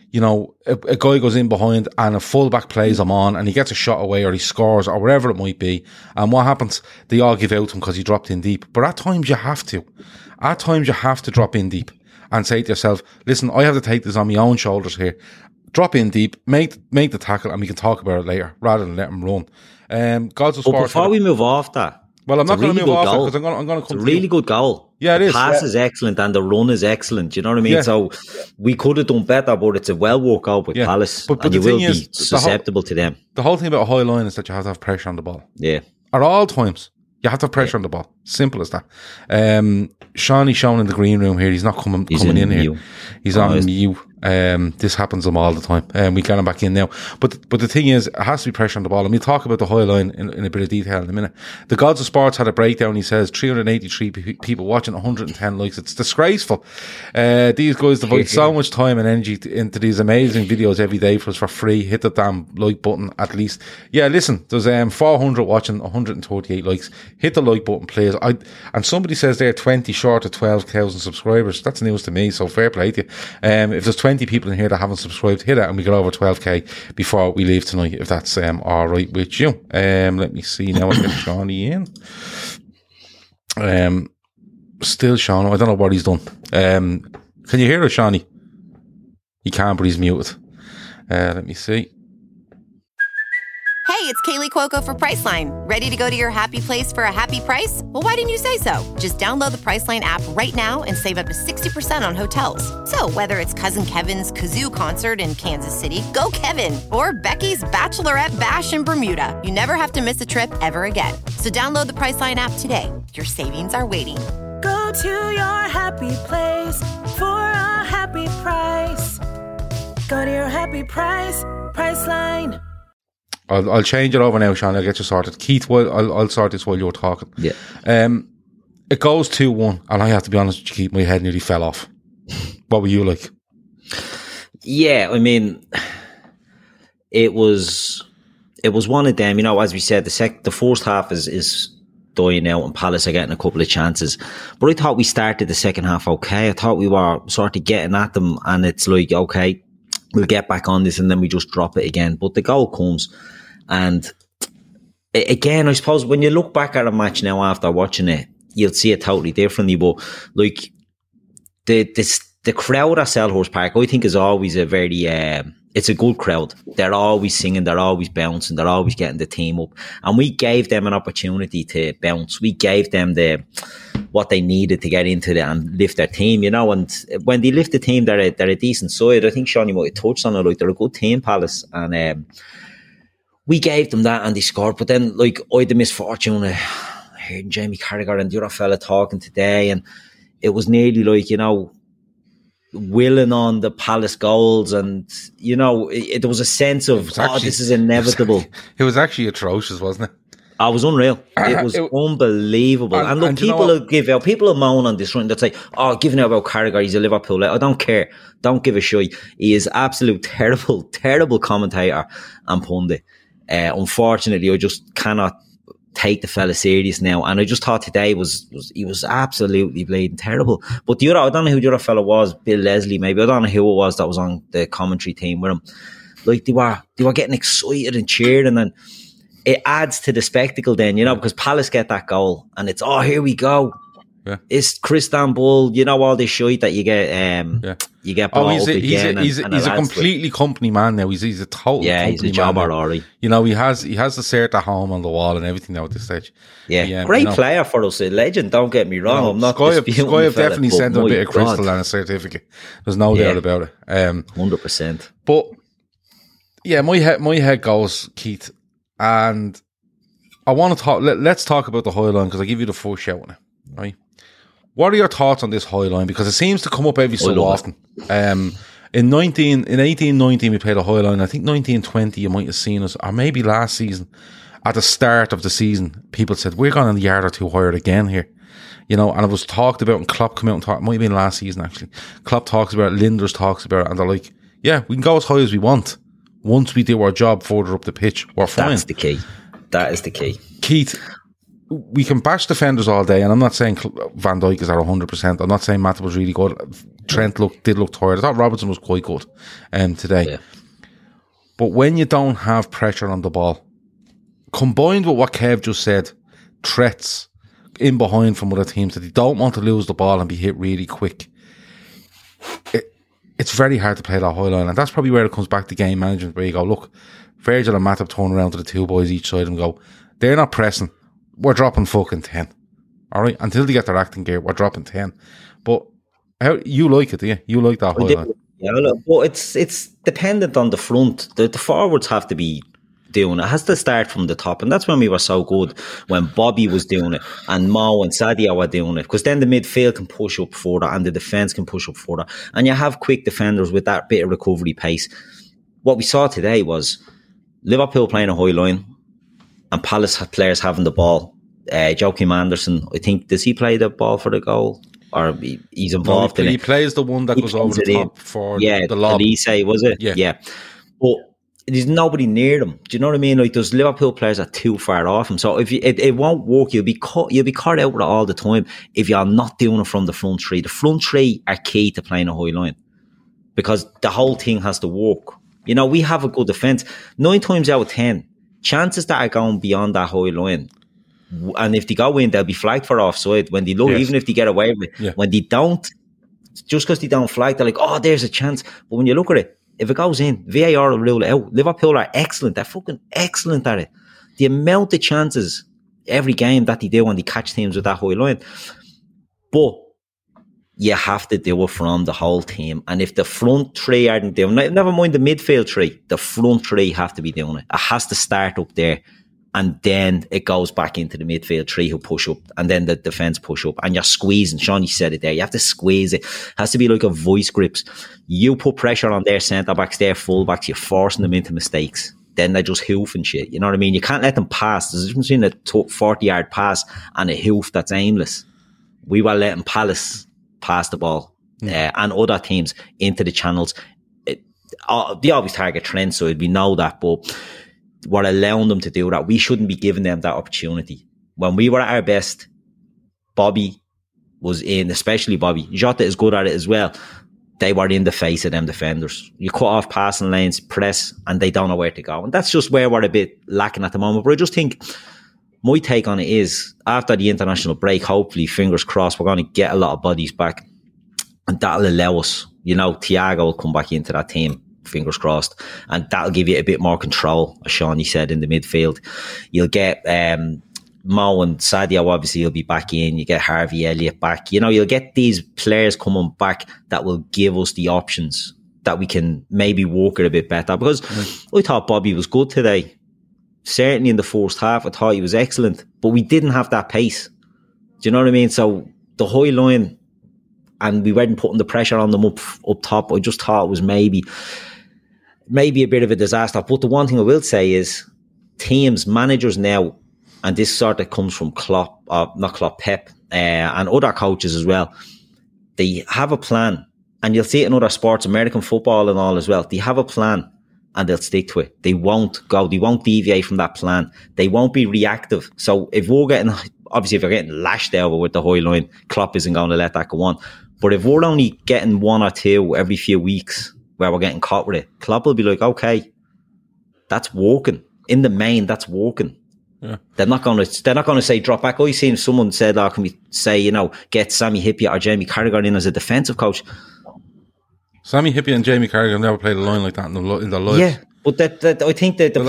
a guy goes in behind and a fullback plays him on and he gets a shot away or he scores or whatever it might be. And what happens? They all give out to him because he dropped in deep. But at times you have to. At times you have to drop in deep and say to yourself, listen, I have to take this on my own shoulders here. Drop in deep, make the tackle, and we can talk about it later, rather than let him run. Gods of Sport. Before we move off that, well, I'm not going to move off that because I'm going to come. It's a really good goal. Yeah, it is. The pass is excellent and the run is excellent. You know what I mean? Yeah. So we could have done better, but it's a well worked out with Palace, but you will be susceptible to them. The whole thing about a high line is that you have to have pressure on the ball. Yeah, at all times. You have to have pressure on the ball. Simple as that. Shawnee's shown in the green room here. He's not coming in here. He's on mute. This happens to him all the time. We get him back in now. But the thing is, it has to be pressure on the ball. And we'll talk about the high line in a bit of detail in a minute. The Gods of Sports had a breakdown. He says 383 people watching, 110 likes. It's disgraceful. These guys devote so much time and energy into these amazing videos every day for us for free. Hit the damn like button at least. Yeah, listen, there's 400 watching, 138 likes. Hit the like button, please. And somebody says they're 20 short of 12,000 subscribers. That's news to me, so fair play to you. If there's 20 people in here that haven't subscribed, hit it and we get over 12k before we leave tonight, if that's all right with you. Let me see now. I'll get Shawnee in. Still Sean, I don't know what he's done. Can you hear us, Shawnee? He can't, but he's muted. Let me see. Hey, it's Kaylee Cuoco for Priceline. Ready to go to your happy place for a happy price? Well, why didn't you say so? Just download the Priceline app right now and save up to 60% on hotels. So whether it's Cousin Kevin's Kazoo Concert in Kansas City, go Kevin, or Becky's Bachelorette Bash in Bermuda, you never have to miss a trip ever again. So download the Priceline app today. Your savings are waiting. Go to your happy place for a happy price. Go to your happy price, Priceline. I'll change it over now, Sean. I'll get you sorted. Keith, I'll sort this while you're talking. Yeah. It goes 2-1, and I have to be honest with you, Keith, my head nearly fell off. What were you like? Yeah, I mean, it was one of them. As we said, the first half is dying out, and Palace are getting a couple of chances. But I thought we started the second half okay. I thought we were sort of getting at them, and it's like, okay, we'll get back on this, and then we just drop it again. But the goal comes. And again, I suppose when you look back at a match now after watching it, you'll see it totally differently. But like the crowd at Selhurst Park, I think is always a very it's a good crowd. They're always singing, they're always bouncing, they're always getting the team up. And we gave them an opportunity to bounce. We gave them what they needed to get into it and lift their team, And when they lift the team, they're a decent side. I think Shawnee might have touched on it. Like, they're a good team, Palace, and we gave them that and they scored. But then, like, I had the misfortune of hearing Jamie Carragher and the other fella talking today, and it was nearly like, willing on the Palace goals, and there was a sense of this is inevitable. It was actually atrocious, wasn't it? I was unreal. It was unbelievable. And look, people will moan on this run. They'll say, giving out about Carragher, he's a Liverpool. I don't care. Don't give a shit. He is absolute terrible, terrible commentator and pundit. Unfortunately, I just cannot take the fella serious now. And I just thought today was he was absolutely bleeding terrible. But the other, I don't know who the other fella was, Bill Leslie maybe. I don't know who it was that was on the commentary team with him. Like they were getting excited and cheering, and it adds to the spectacle then, you know, because Palace get that goal and it's, oh, here we go. Yeah. It's Christian Bull, you know, all this shit that you get you get brought up again. He's a completely company man now. He's a total he's a jobber, Rory. You know, he has the cert at home on the wall and everything now at this stage. Yeah, great player for us, a legend, don't get me wrong. I'm not Sky disputing have definitely sent him a bit of crystal and a certificate. There's no doubt about it. 100%. But yeah, my head goes, Keith, and I want to talk. Let's talk about the high line, because I give you the full shout on it, right? What are your thoughts on this high line? Because it seems to come up every so often. In 1819 we played a high line. I think 1920 you might have seen us, or maybe last season, at the start of the season, people said we're going a yard or two higher again here. You know, and it was talked about, and Klopp came out and talked. It might have been last season actually. Klopp talks about it, Linders talks about it, and they're like, yeah, we can go as high as we want. Once we do our job further up the pitch, we're fine. That's the key. That is the key. Keith, we can bash defenders all day, and I'm not saying Van Dijk is at 100%. I'm not saying Matip was really good. Trent did look tired. I thought Robertson was quite good today. Yeah. But when you don't have pressure on the ball, combined with what Kev just said, threats in behind from other teams that they don't want to lose the ball and be hit really quick, it's very hard to play that high line. And that's probably where it comes back to game management, where you go, look, Virgil and Matip turn around to the two boys each side and go, they're not pressing, we're dropping fucking 10. Alright? Until they get their acting gear, we're dropping 10. But how you like it, do you? You like that high line? Yeah, look, well, it's dependent on the front. The forwards have to be doing it. It has to start from the top, and that's when we were so good, when Bobby was doing it and Mo and Sadio were doing it, because then the midfield can push up further and the defence can push up further, and you have quick defenders with that bit of recovery pace. What we saw today was Liverpool playing a high line and Palace players having the ball. Joachim Anderson, I think, does he play the ball for the goal? Or he's involved in it. He plays the one that goes over the top for the lob. Elise, was it? Yeah. But there's nobody near them. Do you know what I mean? Like, those Liverpool players are too far off him. So if it won't work, you'll be caught out with it all the time if you're not doing it from the front three. The front three are key to playing a high line, because the whole thing has to work. You know, we have a good defence. 9 times out of 10, chances that are going beyond that high line, and if they go in, they'll be flagged for offside. When they look, even if they get away with it, when they don't, just because they don't flag, they're like, oh, there's a chance. But when you look at it, if it goes in, VAR will rule it out. Liverpool are excellent. They're fucking excellent at it. The amount of chances every game that they do when they catch teams with that high line. But you have to do it from the whole team. And if the front three aren't doing it, never mind the midfield three, the front three have to be doing it. It has to start up there. And then it goes back into the midfield three who push up, and then the defence push up, and you're squeezing. Sean, you said it there. You have to squeeze it. It has to be like a vice grips. You put pressure on their centre backs, their full backs. You're forcing them into mistakes. Then they just hoof and shit. You know what I mean? You can't let them pass. There's a difference between a 40-yard pass and a hoof that's aimless. We were letting Palace pass the ball and other teams into the channels. They always target Trent, so we know that, but we're allowing them to do that. We shouldn't be giving them that opportunity. When we were at our best, Bobby was in, especially Bobby. Jota is good at it as well. They were in the face of them defenders. You cut off passing lanes, press, and they don't know where to go. And that's just where we're a bit lacking at the moment. But I just think my take on it is, after the international break, hopefully, fingers crossed, we're going to get a lot of bodies back. And that'll allow us, you know, Thiago will come back into that team. Fingers crossed, and that'll give you a bit more control, as Shawnee said, in the midfield. You'll get Mo and Sadio, obviously, you'll be back in. You get Harvey Elliott back. You know, you'll get these players coming back that will give us the options that we can maybe work it a bit better. Because I thought Bobby was good today. Certainly in the first half, I thought he was excellent, but we didn't have that pace. Do you know what I mean? So the high line, and we weren't putting the pressure on them up top. I just thought it was maybe a bit of a disaster. But the one thing I will say is, teams, managers now, and this sort of comes from Klopp, not Klopp, Pep, and other coaches as well, they have a plan. And you'll see it in other sports, American football and all as well. They have a plan. and they'll stick to it. They won't deviate from that plan. They won't be reactive. So if we're getting lashed over with the high line, Klopp isn't going to let that go on. But if we're only getting one or two every few weeks where we're getting caught with it, Klopp will be like, okay, that's working. In the main, that's working. Yeah. They're not going to say drop back. I seen someone said, can we say, get Sammy Hyypiä or Jamie Carragher in as a defensive coach? Sammy Hyypiä and Jamie Carragher never played a line like that in their lives. Yeah, but that I think that the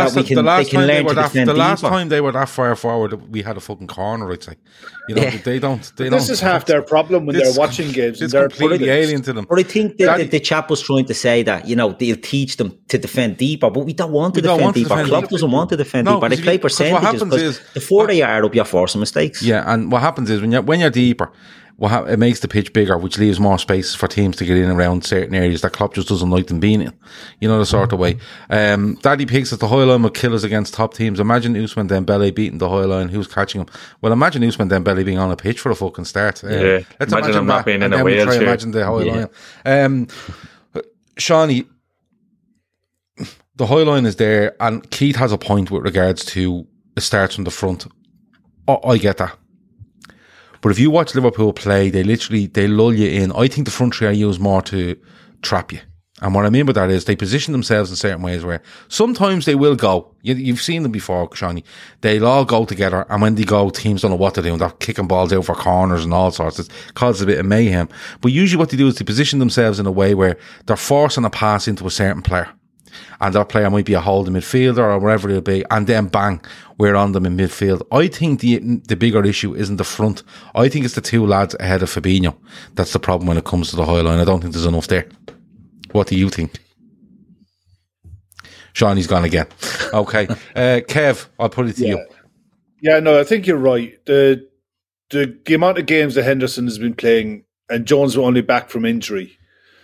last time they were that far forward, we had a fucking corner. I'd say, they don't. This is half their problem when they're watching games. It's completely alien to them. But I think that the chap was trying to say that they'll teach them to defend deeper, but we don't want to defend deeper. Klopp doesn't want to defend deeper. They play percentages because the further you are up, you're forcing mistakes. Yeah, and what happens is when you're deeper, it makes the pitch bigger, which leaves more space for teams to get in around certain areas that Klopp just doesn't like them being in. The sort of way. Daddy Pig says the high line will kill us against top teams. Imagine Ousmane Dembele beating the high line. Who's catching him? Well, imagine Ousmane Dembele being on a pitch for a fucking start. Let's imagine him not being in a Wales here. Imagine the high line. Shawnee, the high line is there, and Keith has a point with regards to it starts from the front. I get that. But if you watch Liverpool play, they lull you in. I think the front three are used more to trap you. And what I mean by that is they position themselves in certain ways where sometimes they will go. You've seen them before, Shawnee. They'll all go together, and when they go, teams don't know what to do, and they're kicking balls out for corners and all sorts. It causes a bit of mayhem. But usually what they do is they position themselves in a way where they're forcing a pass into a certain player. And that player might be a holding midfielder or wherever it'll be, and then bang, we're on them in midfield. I think the bigger issue isn't the front. I think it's the two lads ahead of Fabinho. That's the problem when it comes to the high line. I don't think there's enough there. What do you think? Shawnee's gone again. Okay. Kev, I'll put it to you. Yeah, no, I think you're right. The amount of games that Henderson has been playing, and Jones were only back from injury,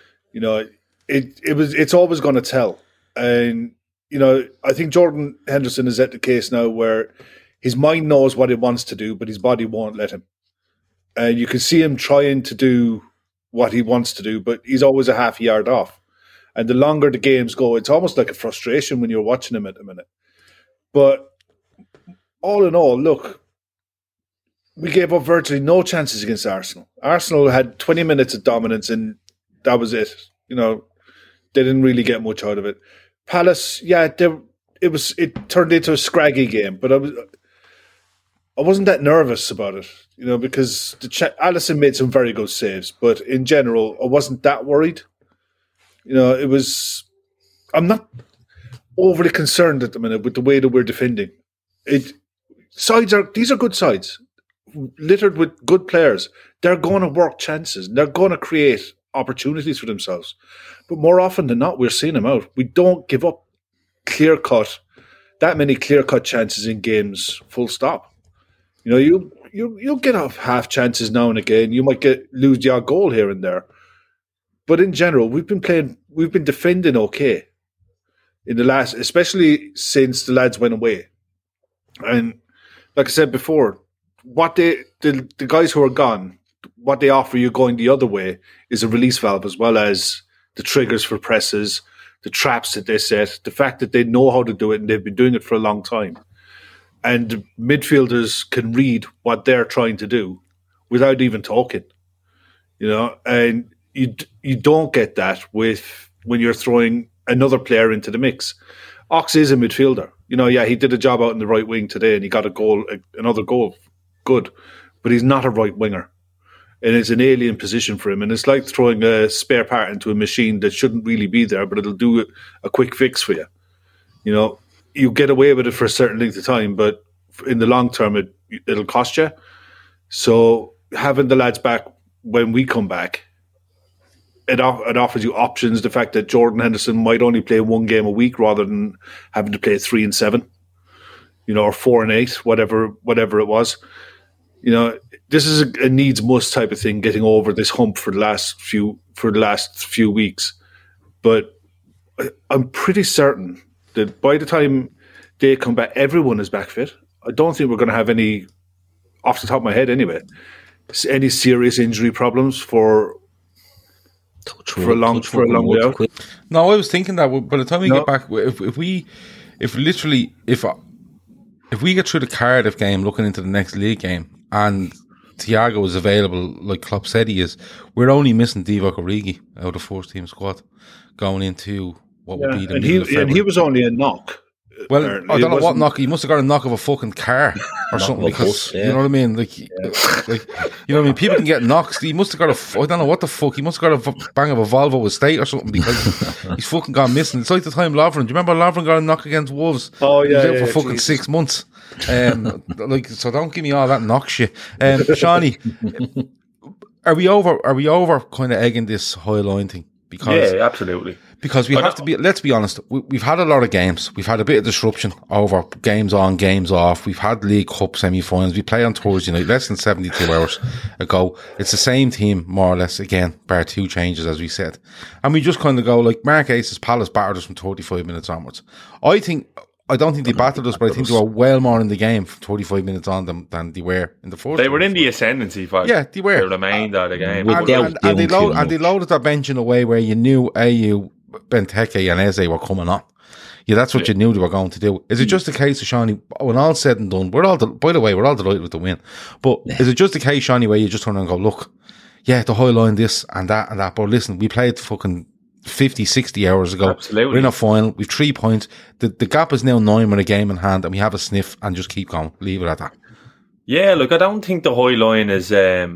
it's always going to tell. And, I think Jordan Henderson is at the case now where his mind knows what it wants to do, but his body won't let him. And you can see him trying to do what he wants to do, but he's always a half yard off. And the longer the games go, it's almost like a frustration when you're watching him at the minute. But all in all, look, we gave up virtually no chances against Arsenal. Arsenal had 20 minutes of dominance, and that was it. They didn't really get much out of it. Palace, it turned into a scraggy game, but I wasn't that nervous about it, because Alisson made some very good saves, but in general, I wasn't that worried. I'm not overly concerned at the minute with the way that we're defending. These are good sides, littered with good players. They're going to work chances. They're going to create opportunities for themselves. But more often than not, we're seeing them out. We don't give up that many clear-cut chances in games, full stop. You'll get off half chances now and again. You might lose the odd goal here and there. But in general, we've been defending okay in the last, especially since the lads went away. And like I said before, the guys who are gone, what they offer you going the other way is a release valve, as well as the triggers for presses, the traps that they set, the fact that they know how to do it and they've been doing it for a long time. And midfielders can read what they're trying to do without even talking, and you don't get that when you're throwing another player into the mix. Ox is a midfielder. He did a job out in the right wing today and he got another goal. Good. But he's not a right winger. And it's an alien position for him. And it's like throwing a spare part into a machine that shouldn't really be there, but it'll do a quick fix for you. You get away with it for a certain length of time, but in the long term, it'll cost you. So having the lads back when we come back, it offers you options. The fact that Jordan Henderson might only play one game a week rather than having to play 3 and 7, or 4 and 8, whatever it was. This is a needs must type of thing, getting over this hump for the last few weeks. But I'm pretty certain that by the time they come back, everyone is back fit. I don't think we're going to have any, off the top of my head anyway, any serious injury problems for for a long way out. No, I was thinking that by the time we get back, if we get through the Cardiff game, looking into the next league game, and Thiago is available, like Klopp said he is, we're only missing Divock Origi out of the first team squad going into what would be the middle of February. And he was only a knock. Well, I don't know what knock. He must have got a knock of a fucking car or something, because you know what I mean. Like, you know what I mean. People can get knocks. He must have got I don't know what the fuck. He must have got a bang of a Volvo estate or something, because he's fucking gone missing. It's like the time Lovren. Do you remember Lovren got a knock against Wolves? Oh yeah, he was out for fucking 6 months. Like, so don't give me all that knock shit. Shawnee, are we over kind of egging this high line thing? Because yeah, absolutely. Because we have to be, let's be honest, we've had a lot of games. We've had a bit of disruption over games on, games off. We've had League Cup semi-finals. We play on Thursday night, less than 72 hours ago. It's the same team, more or less, again, bar 2 changes, as we said. And we just kind of go, like, Mark Ace's Palace battered us from 35 minutes onwards. I don't think they battered us, but I think they were well more in the game from 35 minutes on than they were in the first. They were in the ascendancy fight. Yeah, they were. They remained out of the game. And they loaded their bench in a way where you knew AU, Benteke and Eze were coming on. Yeah, that's what you knew they were going to do. Is it just a case of, Shawnee, when all said and done, we're all delighted with the win, but is it just a case, Shawnee, where you just turn around and go, look, yeah, the high line, this and that, but listen, we played fucking 50, 60 hours ago. Absolutely. We're in a final. We've 3 points. The gap is now 9 with a game in hand, and we have a sniff and just keep going. Leave it at that. Yeah, look, I don't think the high line is,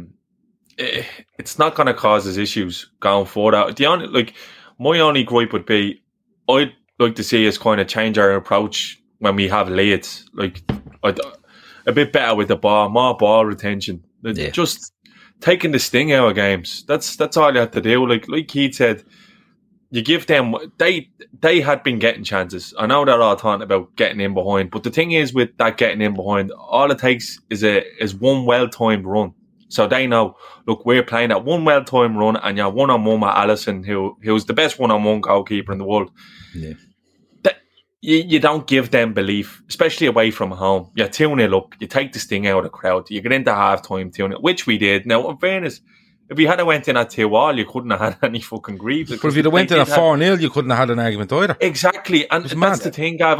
it's not going to cause us issues going forward. My only gripe would be, I'd like to see us kind of change our approach when we have leads. Like, a bit better with the ball, more ball retention. Yeah. Just taking the sting out of games. That's all you have to do. Like Keith said, you give them, they had been getting chances. I know they're all talking about getting in behind, but the thing is with that getting in behind, all it takes is one well-timed run. So they know, look, we're playing that one well-timed run, and you're one-on-one with Alisson, who's the best one-on-one goalkeeper in the world. Yeah. You don't give them belief, especially away from home. You're 2-0 up, you take the sting out of the crowd, you get into half-time 2-0, which we did. Now, in fairness, if you had went in at 2-2, you couldn't have had any fucking grief. But if you'd have went in at 4-0, you couldn't have had an argument either. Exactly, and that's the thing, Gav.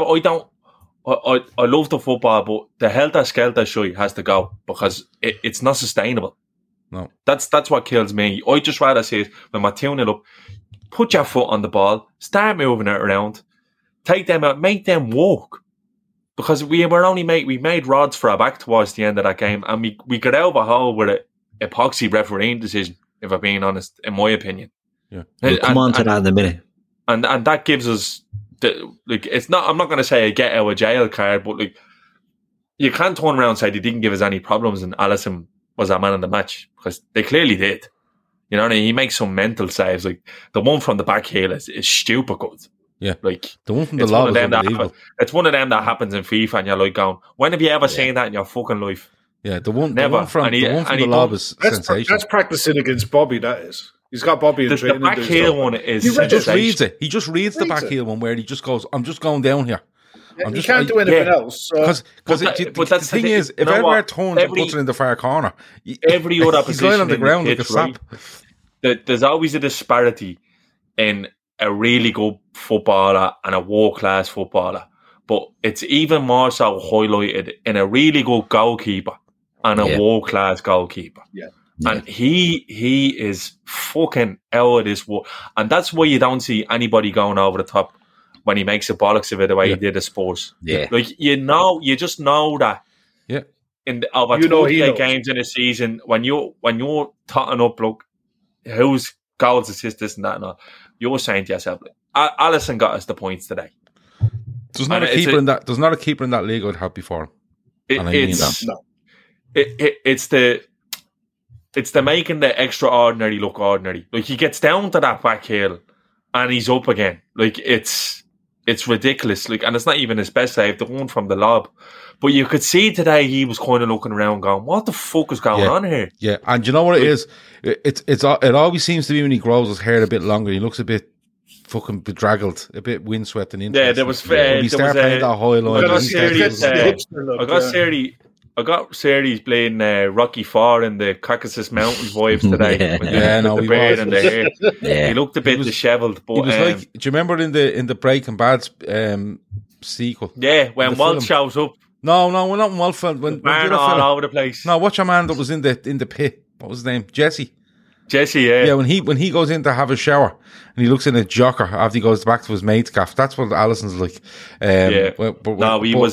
I love the football, but the helter-skelter shite has to go, because it's not sustainable. No. That's what kills me. I just rather say it, when we're 2-0 up, put your foot on the ball, start moving it around, take them out, make them walk. Because we made rods for our back towards the end of that game, and we got out of a hole with an epoxy refereeing decision, if I'm being honest, in my opinion. Yeah. We'll come on to that in a minute. And that gives us, it's not, I'm not going to say a get out of jail card, but you can't turn around and say they didn't give us any problems and Alisson was our man in the match, because they clearly did. You know what I mean? He makes some mental saves. Like, the one from the back heel is stupid good. Yeah. Like, the one from the lob is unbelievable. It's one of them that happens in FIFA, and you're like going, when have you ever seen that in your fucking life? Yeah, the one from the lob is sensational. That's practicing against Bobby, that is. He's got Bobby in training. The back heel one is... He just reads it. He just reads the back heel one where he just goes, I'm just going down here. You can't do anything else. Because the thing is, if Edward turns and puts it in the far corner, every other he's lying on the ground like a sap. There's always a disparity in a really good footballer and a world-class footballer. But it's even more so highlighted in a really good goalkeeper and a world-class goalkeeper. Yeah. And he is fucking out of this world. And that's why you don't see anybody going over the top when he makes a bollocks of it the way he did at Spurs. Yeah. Like, you just know that. Yeah. In over 28 games in a season, when you're totting up, look, who's goals, assists, this and that and all, you're saying to yourself, Alisson got us the points today. There's not a keeper in that league I'd have before him. It's the making the extraordinary look ordinary. Like, he gets down to that back heel and he's up again. Like, it's ridiculous. Like, and it's not even his best save, the one from the lob. But you could see today he was kind of looking around going, what the fuck is going on here? Yeah, and you know what it is? It always seems to be when he grows his hair a bit longer, he looks a bit fucking bedraggled, a bit windswept and interesting. Yeah, there was fair. When he started playing that high line. Series playing Rocky IV in the Caucasus Mountains vibes today. He beard was. and the hair. He looked a bit dishevelled. But he was like, do you remember in the Breaking Bad sequel? Yeah, when Walt shows up. No, we're not in Walt. When all over the place. No, what's your man that was in the pit? What was his name? Jesse, yeah. Yeah, when he goes in to have a shower and he looks in a jocker after he goes back to his mate's gaff. That's what Allison's like. He was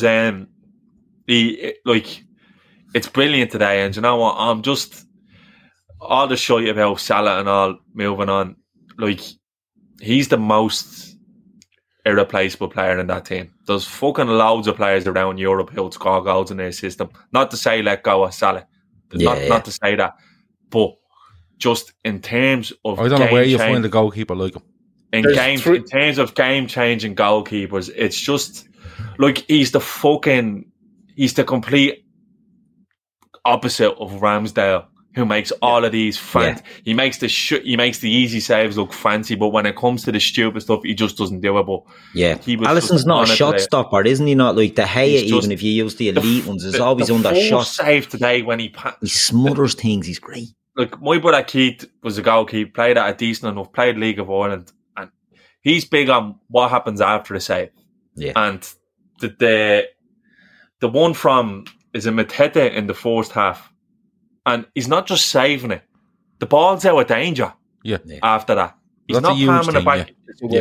it's brilliant today, and you know what? I'm just all the shite about Salah and all moving on. Like, he's the most irreplaceable player in that team. There's fucking loads of players around Europe who'll score goals in their system. Not to say let go of Salah. Not to say that. But just in terms of I don't know where you find a goalkeeper like him. In terms of game-changing goalkeepers, it's just like he's the complete opposite of Ramsdale, who makes all of these he makes the easy saves look fancy, but when it comes to the stupid stuff, he just doesn't do it. But Alisson's not a shot stopper, isn't he? Not like De Gea. Even if you use the elite ones, is always under shot. Save today when he smothers things. He's great. Like, my brother Keith was a goalkeeper, played at a decent enough, played League of Ireland, and he's big on what happens after the save. Yeah, and the one from is a Mateta in the first half. And he's not just saving it. The ball's out of danger after that. He's not palming it back.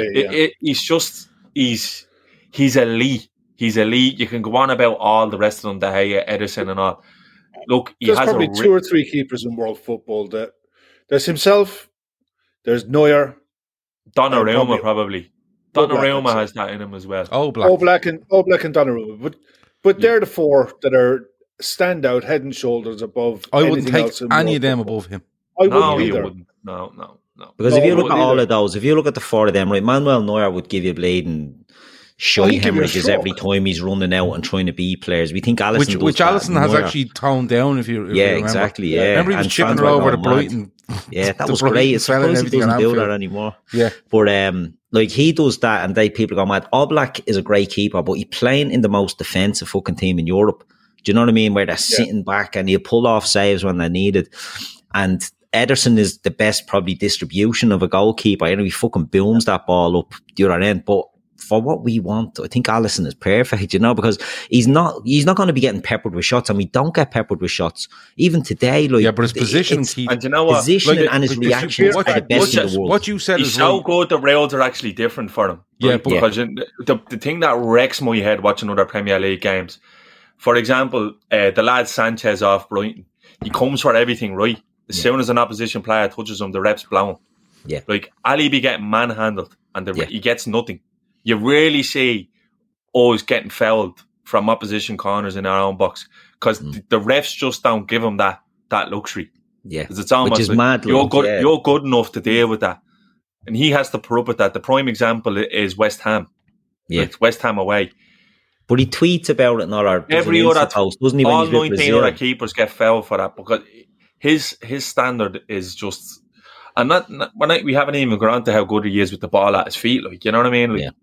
He's elite. He's elite. You can go on about all the rest of them, De Gea, Ederson and all. Look, there's probably two or three keepers in world football. There's himself, there's Neuer. Donnarumma probably. Donnarumma has that in him as well. Oblak and Donnarumma. But they're the four that are stand out head and shoulders above. I wouldn't take any of them above him. I wouldn't either. No. Because if you look at all of those, if you look at the four of them, right, Manuel Neuer would give you bleeding shy hemorrhages every time he's running out and trying to beat players. We think Alisson which Alisson has actually toned down. If you remember. Exactly. Yeah, remember he was chipping her over to Brighton. Yeah, that was great. It's surprising he doesn't do that anymore. Yeah, but like he does that, and people go mad. Oblak is a great keeper, but he's playing in the most defensive fucking team in Europe. Do you know what I mean? Where they're sitting back and you pull off saves when they're needed. And Ederson is the best probably distribution of a goalkeeper. You know, he fucking booms that ball up the other end. But for what we want, I think Alisson is perfect, you know, because he's not going to be getting peppered with shots, and we don't get peppered with shots. Even today, like, but his position, and you know what? Positioning and his reactions are the best in the world. What you said he's is so good. The rails are actually different for him. Yeah, because the thing that wrecks my head watching other Premier League games. For example, the lad Sanchez off Brighton, he comes for everything right. As soon as an opposition player touches him, the rep's blown. Yeah, like Ali be getting manhandled, and he gets nothing. You rarely see us getting fouled from opposition corners in our own box because the refs just don't give him that luxury. Yeah, because it's almost which is like mad. You're good enough to deal with that, and he has to put up with that. The prime example is West Ham. Yeah, it's West Ham away. But he tweets about it, not our every other post, doesn't he? All 19 other keepers get fouled for that because his standard is just, and we haven't even gone on to how good he is with the ball at his feet. Like, you know what I mean? Like,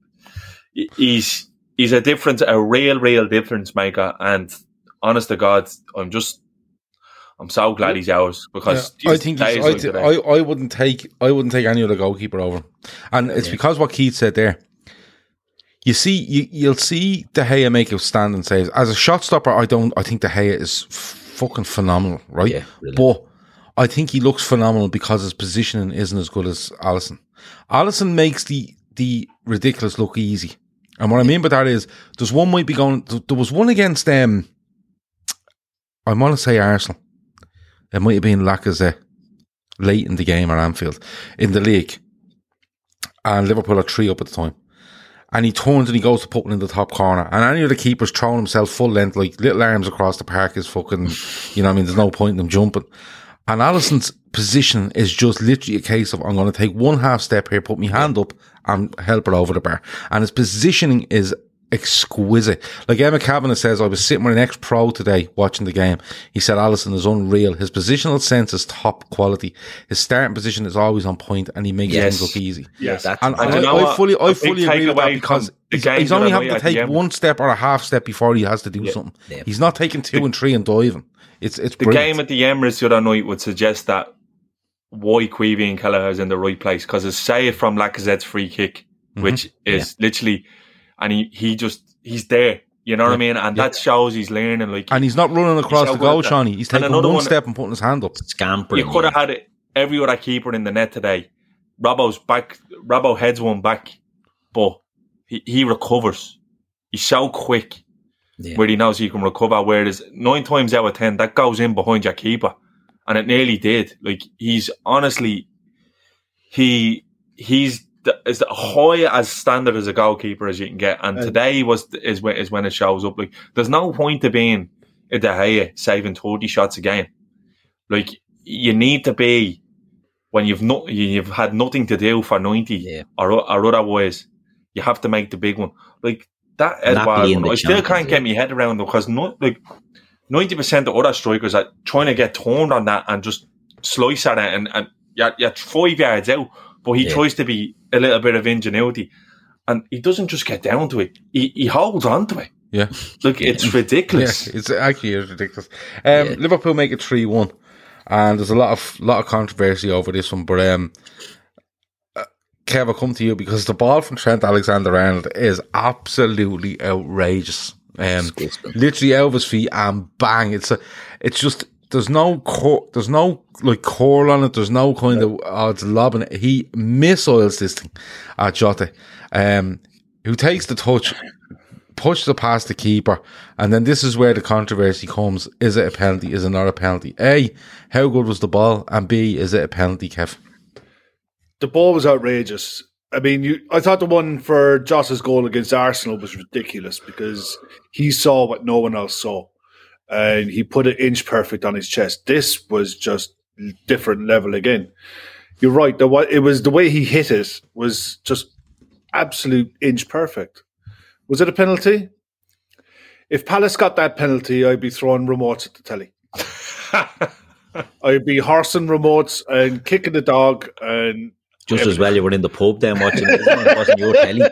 he's a real difference maker. And honest to God, I'm so glad he's ours because I think I wouldn't take any other goalkeeper over him, and it's because what Keith said there. You see, you'll see De Gea make outstanding saves. As a shot stopper, I think De Gea is fucking phenomenal, right? Yeah, really. But I think he looks phenomenal because his positioning isn't as good as Alisson. Alisson makes the ridiculous look easy. And what I mean by that is, there was one against, I want to say Arsenal. It might have been Lacazette late in the game at Anfield in the league. And Liverpool are 3 up at the time. And he turns and he goes to put one in the top corner. And any of the keepers throwing himself full length, like little arms across the park is fucking, you know what I mean? There's no point in them jumping. And Alisson's position is just literally a case of, I'm going to take one half step here, put my hand up and help it over the bar. And his positioning is exquisite. Like Emma Kavanagh says, I was sitting with an ex-pro today watching the game. He said Alisson is unreal. His positional sense is top quality. His starting position is always on point, and he makes things look easy. Yes, and I fully agree with that, because he's only having to take one step or a half step before he has to do something. Yeah. He's not taking 2 and 3 and diving. It's the brilliant. Game at the Emirates the other night would suggest that why Queevy and Kelleher's in the right place, because it's saved from Lacazette's free kick, which is literally, and he's there. You know what I mean? And that shows he's learning. Like, and he's not running across the goal, Shawnee. He's taking one step and putting his hand up. Scampering. You could have had every other keeper in the net today. Robbo heads one back, but he recovers. He's so quick. Where he knows he can recover, whereas 9 times out of 10 that goes in behind your keeper, and it nearly did. Like, he's honestly, he's as high as standard as a goalkeeper as you can get, and today is when it shows up. Like, there's no point to being a De Gea saving 30 shots a game. Like, you need to be when you've had nothing to do for 90 or otherwise you have to make the big one. Like, that Edouard one, I still can't get my head around it, because 90% of other strikers are trying to get turned on that and just slice at it, and you're 5 yards out, but he tries to be a little bit of ingenuity, and he doesn't just get down to it. He holds on to it. Yeah. Look, it's ridiculous. Yeah, it's actually ridiculous. Liverpool make it 3-1, and there's a lot of controversy over this one, but Kev, I'll come to you, because the ball from Trent Alexander-Arnold is absolutely outrageous. Literally out of his feet and bang! It's just there's no curl on it. There's no kind of it's lobbing it. He missiles this thing at Jota, who takes the touch, pushes it past the keeper, and then this is where the controversy comes: is it a penalty? Is it not a penalty? A, how good was the ball? And B, is it a penalty, Kev? The ball was outrageous. I mean, I thought the one for Jota's goal against Arsenal was ridiculous, because he saw what no one else saw, and he put it inch perfect on his chest. This was just different level again. You're right. It was the way he hit it was just absolute inch perfect. Was it a penalty? If Palace got that penalty, I'd be throwing remotes at the telly. I'd be horsing remotes and kicking the dog and. Just as well you were in the pub then watching it. It wasn't your telly.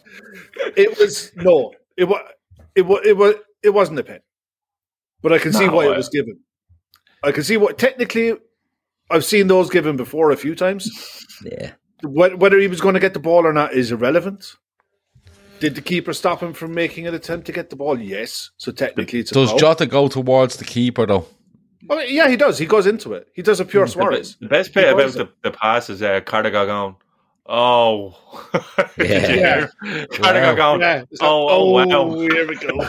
It wasn't a pen. But I can see why it was given. I can see what, technically, I've seen those given before a few times. Yeah. Whether he was going to get the ball or not is irrelevant. Did the keeper stop him from making an attempt to get the ball? Yes. So technically it's a Does foul. Jota go towards the keeper though? Well, yeah, he does. He goes into it. He does a pure Suarez. The best bit about the pass is Carragher going, oh. Yeah. Carragher going, wow. Here we go.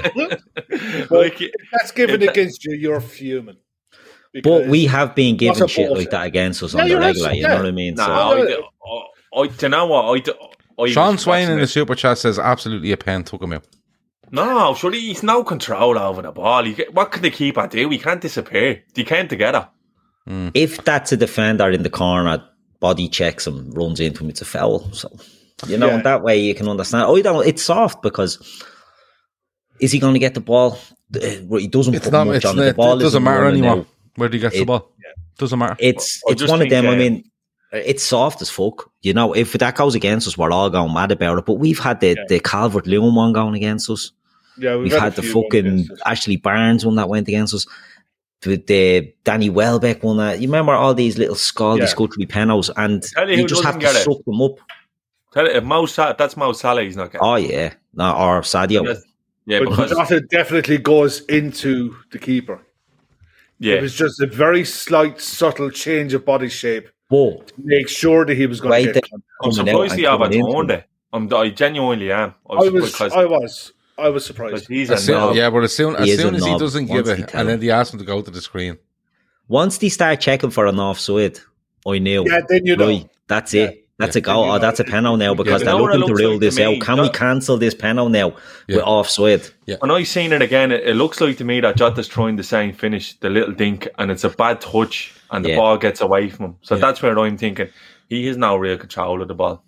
If that's given against you, you're fuming. But we have been given shit like that against us on the regular, you know what I mean? Do you know what? Sean Swain in the Super Chat says absolutely a pen took him out. No, surely he's no control over the ball. What can the keeper do? He can't disappear. They came together. If that's a defender in the corner, body checks him, runs into him, it's a foul. So, that way you can understand. It's soft, because is he going to get the ball? He doesn't put much on it. The ball. It doesn't matter anymore where he gets the ball. Doesn't matter. It's one of them. I mean, it's soft as fuck. If that goes against us, we're all going mad about it. But we've had the Calvert-Lewin one going against us. Yeah, we've had the fucking Ashley Barnes one that went against us. The Danny Welbeck one. You remember all these little scaldy scuttery penalties, and you just have to suck them up. If that's Mo Salah, he's not getting. Oh yeah, or Sadio. But Jota definitely goes into the keeper. Yeah, it was just a very slight, subtle change of body shape. Whoa. To make sure that he was going to get. I'm surprised he overturned it. I genuinely am. I was surprised. He's but as soon as he doesn't give it, and then they ask him to go to the screen. Once they start checking for an offside, I knew. Yeah, then you know. Right, that's it. That's a goal. Or that's a penalty now, because they're looking to rule this out. Can we cancel this penalty now with offside? Yeah. When I've seen it again, it looks like to me that Jota's trying the same finish, the little dink, and it's a bad touch, and the ball gets away from him. So that's where I'm thinking he has no real control of the ball.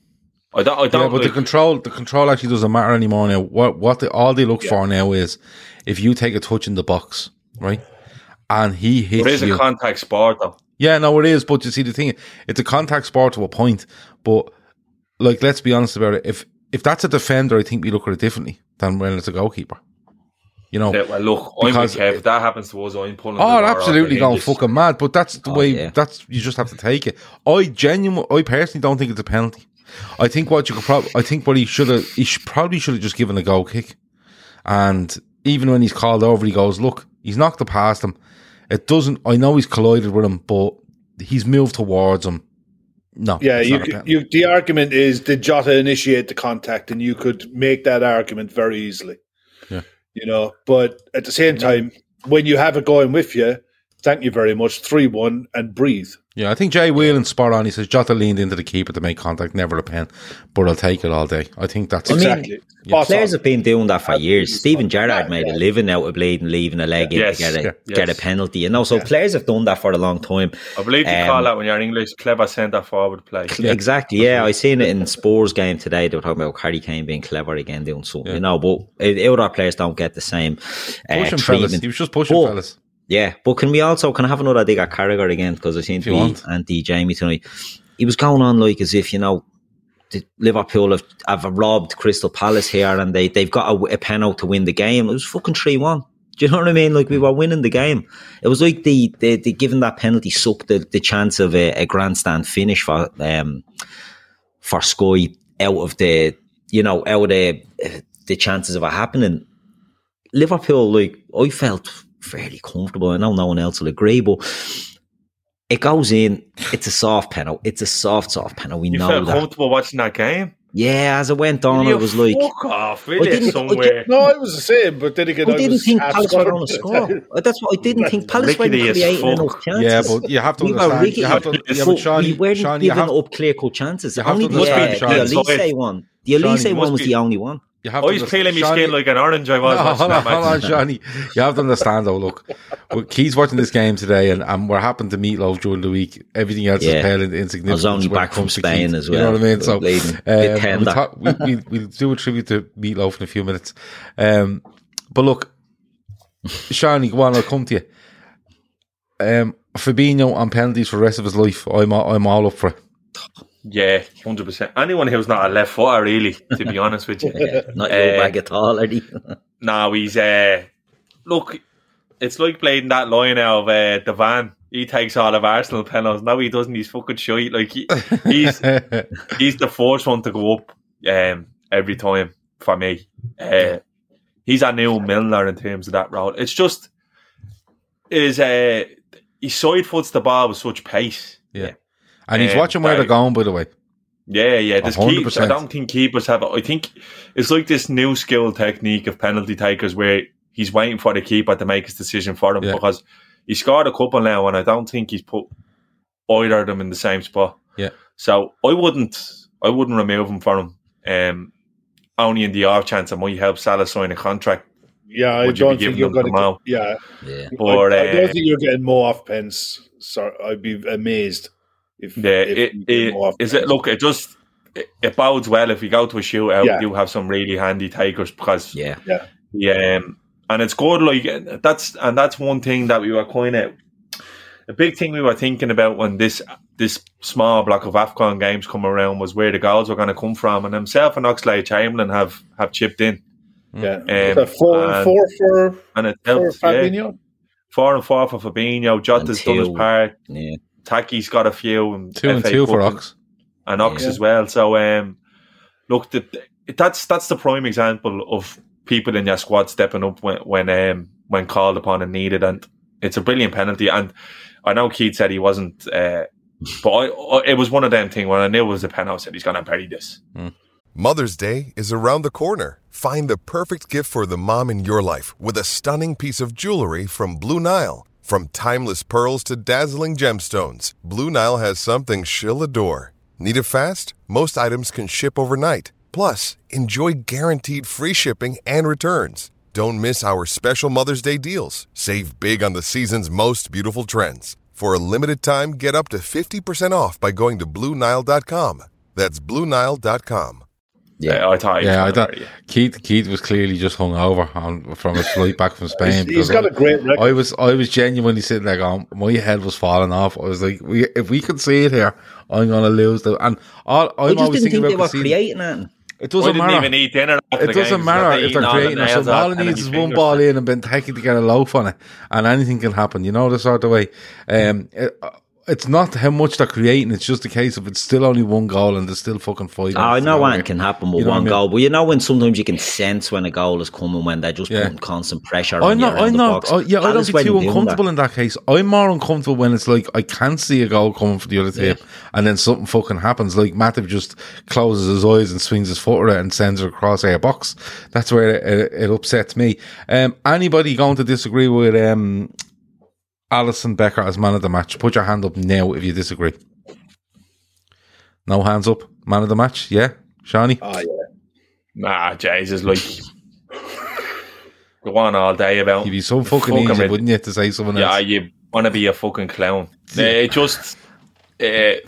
I don't. Yeah, but like, the control actually doesn't matter anymore now. All they look for now is if you take a touch in the box, right, and he hits you. It is a contact sport, though. Yeah, no, it is. But you see, the thing, it's a contact sport to a point. But like, let's be honest about it. If that's a defender, I think we look at it differently than when it's a goalkeeper. You know, Yeah, well, look, I'm with Kev. If that happens to us, I'm pulling. Oh, the door absolutely off the going hinges. fucking mad. But that's the way. yeah. That's you just have to take it. I personally don't think it's a penalty. I think what he probably should have just given a goal kick. And even when he's called over, he goes, "Look, he's knocked it past him. It doesn't. I know he's collided with him, but he's moved towards him." No. Yeah, it's not a penalty. the argument is, did Jota initiate the contact? And you could make that argument very easily. Yeah. You know, but at the same time, when you have it going with you, thank you very much, 3-1, and breathe. Yeah, I think Jay Whelan's spot on. He says Jota leaned into the keeper to make contact, never a pen, but I'll take it all day. I think that's Exactly. Players have been doing that for years. Steven Gerrard made a living out of bleeding, leaving a leg in to get a penalty. You know, so players have done that for a long time. I believe you call that when you're English, clever centre forward play. Exactly, yeah. I seen it in Spurs game today. They were talking about Harry Kane being clever again, doing something, you know, but other players don't get the same pushing fellas. treatment. He was just pushing fellas. Yeah, but can I have another dig at Carragher again? Because I seem to be anti-Jamie tonight. He was going on like as if, you know, Liverpool have robbed Crystal Palace here and they've got a pen out to win the game. It was fucking 3-1. Do you know what I mean? Like, we were winning the game. It was like the giving that penalty sucked the chance of a grandstand finish for Sky out of the chances of it happening. Liverpool, like, I felt fairly comfortable. I know no one else will agree, but it goes in. It's a soft penalty. It's a soft penalty. We know felt that. comfortable watching that game? Yeah, as it went on, it was like, fuck off, really, somewhere. No, it was the same, but then again, I didn't think Palace were going to score. That's what I didn't think. Palace weren't creating enough chances. Yeah, but you have to understand. We weren't giving up clear-cut chances. Only the Elise one. The Elise one was the only one. I was peeling my skin like an orange. I was. Hold on, Johnny. You have to understand, though. Look, Keith's watching this game today, and we're happened to Meatloaf during the week. Everything else is pale and insignificant. I was only back from Spain as well. You know what I mean? So we'll do a tribute to Meatloaf in a few minutes. But look, Shawnee, go on. I'll come to you. Fabinho on penalties for the rest of his life. I'm all up for it. Yeah, 100%. Anyone who's not a left footer, really, to be honest with you. Not your bag at all, are they? No, he's look, it's like playing that line out of the van. He takes all of Arsenal penalties. No, he doesn't. He's fucking shite. Like he's the first one to go up every time for me. He's a new Milner in terms of that role. It's just he side foots the ball with such pace. Yeah. And he's watching where they're going, by the way. Yeah. There's keepers. I don't think keepers have it. I think it's like this new skill technique of penalty takers where he's waiting for the keeper to make his decision for him because he scored a couple now and I don't think he's put either of them in the same spot. Yeah. So I wouldn't remove him for him. Only in the off chance it might help Salah sign a contract. Yeah, I don't think you're going to. Yeah. But I don't think you're getting more off pence. So I'd be amazed. It bodes well if you go to a shootout. You do have some really handy takers because and it's good. Like that's one thing that we were kind of a big thing we were thinking about when this small block of AFCON games come around was where the goals were going to come from, and himself and Oxlade-Chamberlain have chipped in. Yeah, 4 and 4 for Fabinho. 4 and 4 for Fabinho. Jota's done his part. Yeah. Taki's got a few, and 2 and 2 for Ox, and Ox as well. So, look, that's the prime example of people in your squad stepping up when called upon and needed, and it's a brilliant penalty. And I know Keith said he wasn't, but it was one of them things when I knew it was a penalty. I said he's going to bury this. Mother's Day is around the corner. Find the perfect gift for the mom in your life with a stunning piece of jewelry from Blue Nile. From timeless pearls to dazzling gemstones, Blue Nile has something she'll adore. Need it fast? Most items can ship overnight. Plus, enjoy guaranteed free shipping and returns. Don't miss our special Mother's Day deals. Save big on the season's most beautiful trends. For a limited time, get up to 50% off by going to BlueNile.com. That's BlueNile.com. Yeah, I thought. Yeah, I thought Keith was clearly just hung over from a flight back from Spain. He's got a great record. I was genuinely sitting there going, my head was falling off. I was like, if we can see it here, I'm going to lose. And I'm always thinking about they were creating it. It doesn't matter. Didn't even eat dinner after it doesn't matter if they're creating it. So all it needs is one ball in and been taken to get a loaf on it, and anything can happen. You know, the sort of way. It's not how much they're creating, it's just a case of it's still only one goal and there's still fucking 5 minutes. I know what can happen with one goal, but you know when sometimes you can sense when a goal is coming, when they're just putting constant pressure on you around the box. I don't be too uncomfortable in that case. I'm more uncomfortable when it's like I can't see a goal coming for the other team and then something fucking happens, like Matip just closes his eyes and swings his foot around and sends it across our box. That's where it upsets me. Anybody going to disagree with Alisson Becker as man of the match? Put your hand up now if you disagree. No hands up. Man of the match? Yeah? Shawnee? Oh, yeah. Nah, Jesus, like... go on all day about... You'd be so fucking easy, wouldn't you, to say someone else? Yeah, you want to be a fucking clown. It just... the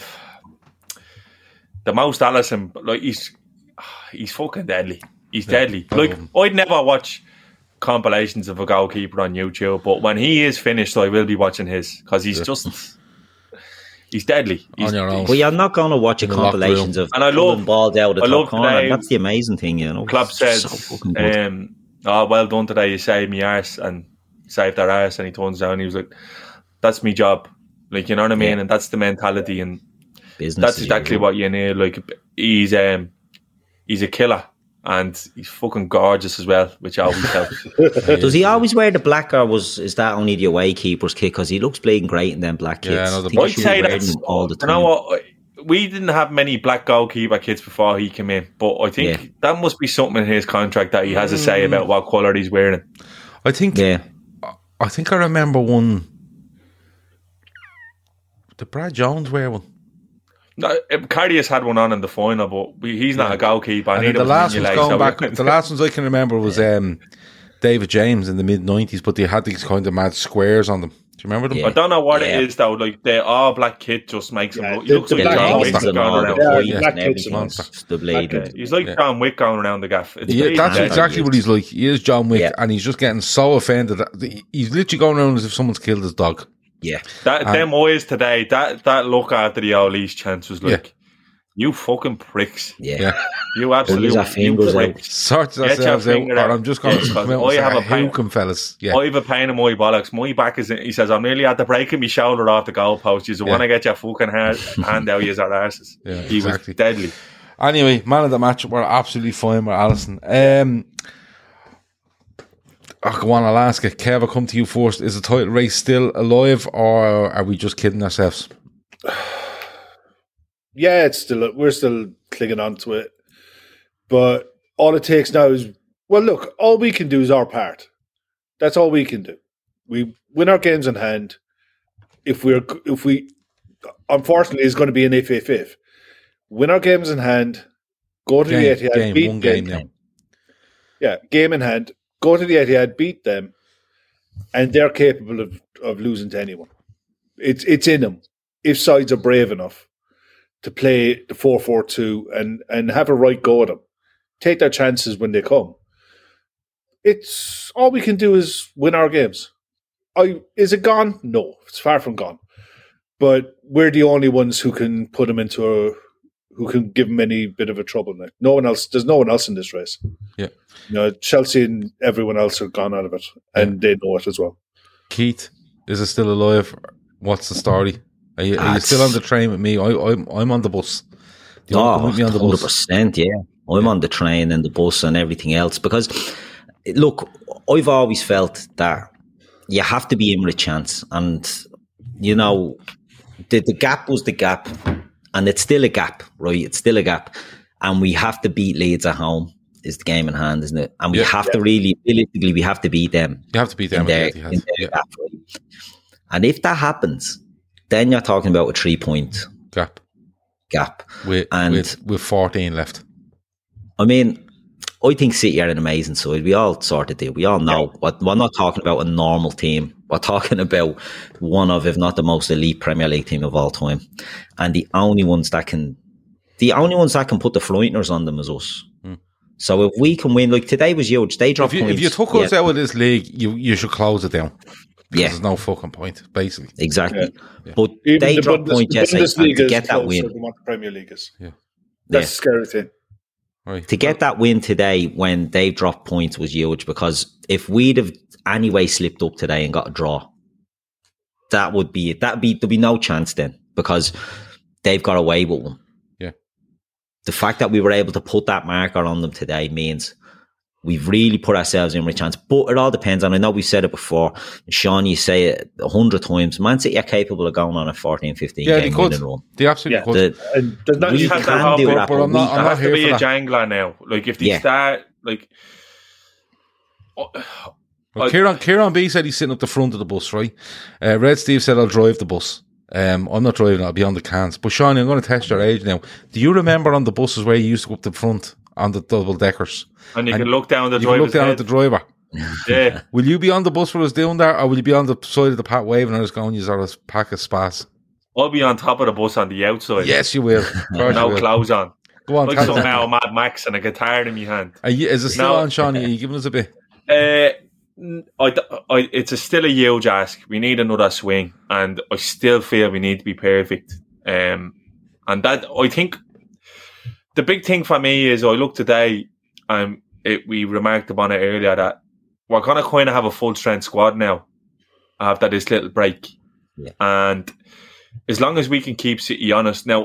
most Alisson, like, he's fucking deadly. He's deadly. Like, I'd never watch compilations of a goalkeeper on YouTube, but when he is finished, I will be watching his, because he's just... He's deadly. On your own. Well, you're not going to watch compilations of pulling balls out of the top corner. That's the amazing thing, you know. Klopp says, "Oh, well done today. You saved me arse," and saved their arse. And he turns down. And he was like, "That's my job." Like, you know what I mean? And that's the mentality, and business. That's exactly what you need. Like, he's a killer. And he's fucking gorgeous as well, which always helps. Does he always wear the black, or is that only the away keeper's kit? Because he looks bleeding great in them black kits. Yeah, I'd say that's all the time. You know what? We didn't have many black goalkeeper kits before he came in, but I think that must be something in his contract that he has to say about what colour he's wearing. I think I remember one. Did Brad Jones wear one? No, Cardias had one on in the final, but he's not a goalkeeper. And the last ones going back, the last ones I can remember was David James in the mid-90s, but they had these kind of mad squares on them. Do you remember them? I don't know what it is though. Like the all black kit just makes him look. He looks like John Wick going around. The blade. He's like John Wick going around the gaff. That's exactly what he's like. He is John Wick, and he's just getting so offended. He's literally going around as if someone's killed his dog. Yeah, them eyes today. That look after the Ollie's chance was like, you fucking pricks. Yeah. You absolutely pricks. Sort yourselves out, or I'm just going to come out and have a hook'em, fellas. Yeah. I have a pain in my bollocks. My back is. He says, I'm nearly at the breaking my shoulder off the goalpost. You want to get your fucking hand out, you our arses. Yeah, he was deadly. Anyway, man of the match. We're absolutely fine with Alisson. Go on, I'll ask it. Kev, I'll come to you first. Is the title race still alive, or are we just kidding ourselves? Yeah, we're still clinging on to it. But all it takes now is, well, look, all we can do is our part. That's all we can do. We win our games in hand. If we, unfortunately, it's going to be an if. Win our games in hand, go to the Etihad, beat one game now. Yeah, game in hand. Go to the Etihad, beat them, and they're capable of losing to anyone. It's in them. If sides are brave enough to play the 4-4-2 and have a right go at them, take their chances when they come. It's all we can do is win our games. Is it gone? No, it's far from gone. But we're the only ones who can put them who can give them any bit of a trouble. Like, no one else. There's no one else in this race. Yeah. You know, Chelsea and everyone else are gone out of it, and they know it as well. Keith, is it still alive? What's the story? Are you still on the train with me? I'm on the bus. Do you want to meet me on the bus? 100%, yeah. I'm on the train and the bus and everything else because, look, I've always felt that you have to be in with a chance, and you know, the gap was the gap, and it's still a gap, right? It's still a gap, and we have to beat Leeds at home. Is the game in hand, isn't it? And we have to really, realistically, we have to beat them. You have to beat them. In their gap, right? And if that happens, then you're talking about a 3-point gap. With 14 left. I mean, I think City are an amazing side. We all sort of do. We all know. But we're not talking about a normal team. We're talking about one of, if not the most elite Premier League team of all time. And the only ones that can The only ones that can put the frighteners on them is us. So if we can win, like today was huge. They dropped points. If you took us out of this league, you should close it down. Because there's no fucking point, basically. Exactly. Yeah. But even they dropped points yesterday to get that win. Than what the Premier League is. Yeah. That's a scary thing. Right. To get that win today when they dropped points was huge, because if we'd have anyway slipped up today and got a draw, there'd be no chance then, because they've got away with one. Yeah. The fact that we were able to put that marker on them today means we've really put ourselves in with a chance. But it all depends, and I know we've said it before, Sean, you say it 100 times, Man City are capable of going on a 14-15 game winning run. They absolutely could. We can do that, but I'm not here to be a jangler now. Like, if they start, like... Well, Kieran B said he's sitting up the front of the bus, right? Red Steve said I'll drive the bus. I'm not driving, I'll be on the cans. But Sean, I'm going to test your age now. Do you remember on the buses where you used to go up the front on the double deckers? And you can look down at the driver. Yeah. Will you be on the bus for us doing that, or will you be on the side of the path waving and us going, you sort of pack of spas? I'll be on top of the bus on the outside. Yes, you will. No clothes on. Go on, like somehow Mad Max and a guitar in my hand. Is it still on, Sean? Are you giving us a bit? It's still a huge ask. We need another swing, and I still feel we need to be perfect. And that, I think, the big thing for me is I look today, we remarked upon it earlier that we're going to kind of have a full strength squad now after this little break. Yeah. And as long as we can keep City honest. Now,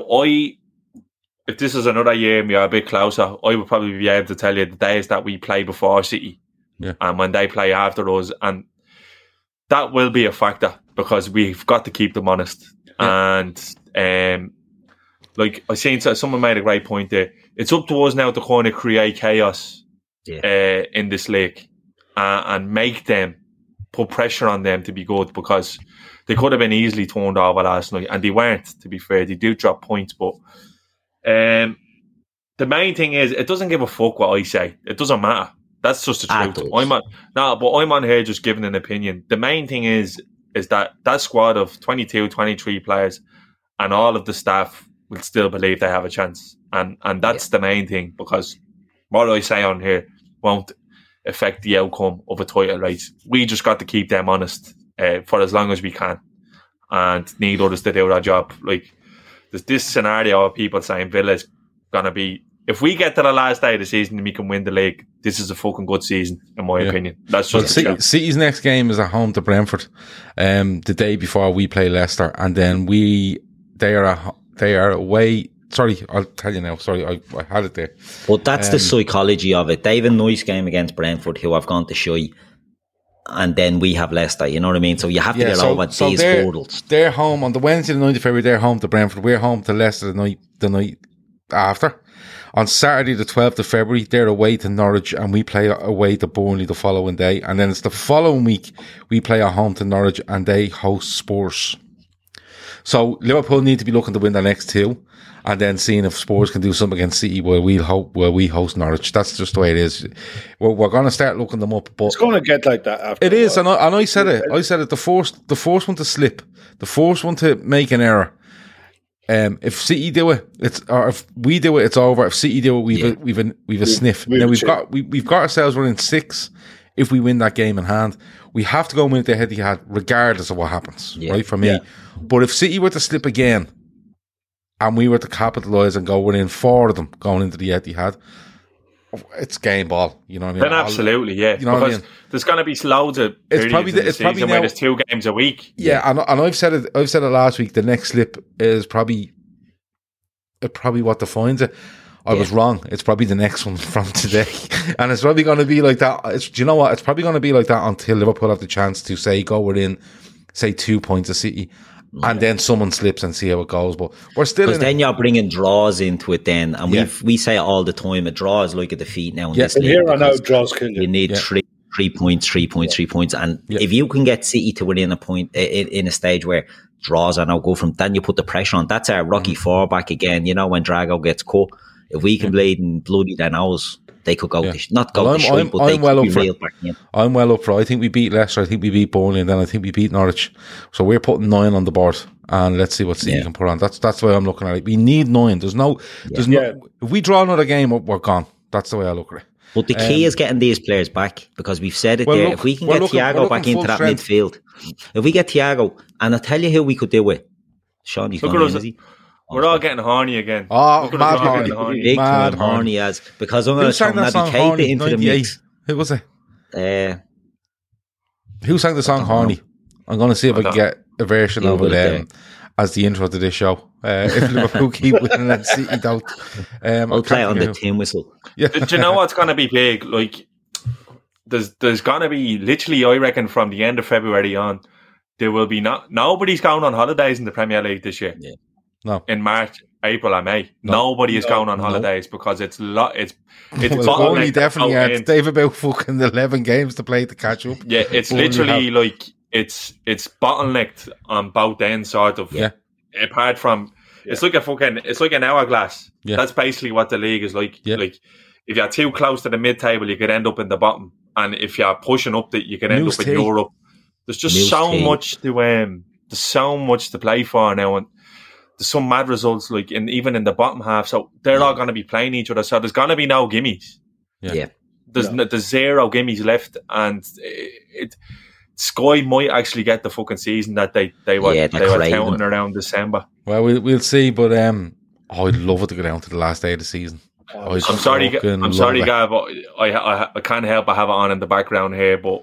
if this is another year and we are a bit closer, I would probably be able to tell you the days that we play before City. Yeah. And when they play after us, and that will be a factor because we've got to keep them honest. Yeah. And like I seen, someone made a great point there. It's up to us now to kind of create chaos in this league and make them put pressure on them to be good, because they could have been easily turned over last night, and they weren't. To be fair, they do drop points, but the main thing is it doesn't give a fuck what I say. It doesn't matter. That's just the truth. I'm on here just giving an opinion. The main thing is that squad of 22, 23 players and all of the staff will still believe they have a chance. And that's the main thing, because what I say on here won't affect the outcome of a title race. We just got to keep them honest for as long as we can and need others to do their job. Like, there's this scenario of people saying Villa's going to be, if we get to the last day of the season and we can win the league, this is a fucking good season, in my opinion. That's just City's next game is at home to Brentford, the day before we play Leicester, and then they are away. Sorry, I'll tell you now. Sorry, I had it there. But that's the psychology of it. They have a nice game against Brentford, who have gone to shy, and then we have Leicester. You know what I mean? So you have to get over these hurdles. They're home on the Wednesday, the 9th of February. They're home to Brentford. We're home to Leicester the night after. On Saturday, the 12th of February, they're away to Norwich, and we play away to Burnley the following day. And then it's the following week, we play at home to Norwich, and they host Spurs. So Liverpool need to be looking to win their next two, and then seeing if Spurs can do something against City where we host Norwich. That's just the way it is. We're going to start looking them up. But it's going to get like that after. It is, and I said it. I said it. The first one to slip, the first one to make an error. If City do it, if we do it, it's over. If City do it, we've a sniff. Now we've got ourselves running 6. If we win that game in hand, we have to go and win it the head-to-head, regardless of what happens. Right, for me. But if City were to slip again, and we were to capitalise and go within 4 of them going into the head-to-head, it's game ball. You know what I mean? Then absolutely, yeah. You know because there's going to be loads of periods in the season where there's 2 games a week. Yeah, and I've said it last week. The next slip is probably what defines it. I was wrong. It's probably the next one from today, and it's probably going to be like that. Do you know what? It's probably going to be like that until Liverpool have the chance to go within, say, 2 points of City. And then someone slips and see how it goes. But we're still because then you're bringing draws into it then. And we say it all the time, a draw is like a defeat now in this league. Here on out, draws kill you. You need 3 points. And if you can get City to within a point in a stage where draws are now go from, then you put the pressure on. That's our Rocky 4 back again, when Drago gets cut. If we can bleed and bloody their nose, they could go but they could be real back in. I'm well up for it. I think we beat Leicester, I think we beat Burnley, and then I think we beat Norwich. So we're putting 9 on the board. and let's see what City can put on. That's the way I'm looking at it. We need 9. There's no. If we draw another game up, we're gone. That's the way I look at it. But the key is getting these players back, because we've said it there. If we can get Thiago back into that midfield, if we get Thiago, and I'll tell you who we could do with. Sean, he's gone in, is he? We're all getting horny again. Oh, mad horny. Big time horny as, because I'm going to throw Naby Keita into the mix. Who was it? Who sang the song Horny? I'm going to see if I can get a version of it as the intro to this show. If Liverpool keep winning and City don't. I'll play it on the tin whistle. Yeah. Do you know what's going to be big? Like, there's going to be, literally, I reckon, from the end of February on, there will be nobody's going on holidays in the Premier League this year. Yeah. No. In March, April and May. Nobody is going on holidays because it's only definitely had They've about fucking 11 games to play to catch up. Yeah, it's literally like it's bottlenecked on both ends, sort of. Yeah. Apart from it's like an hourglass. Yeah. That's basically what the league is like. Yeah. Like if you're too close to the mid-table, you could end up in the bottom, and if you're pushing up, that you can end up in Europe. There's just much to there's so much to play for now, and there's some mad results, like even in the bottom half. So they're all going to be playing each other. So there's going to be no gimmies. Yeah. There's zero gimmies left, and Sky might actually get the fucking season that they were counting around December. Well, we'll see, but I'd love it to go down to the last day of the season. I'm sorry, Gav. I can't help but have it on in the background here, but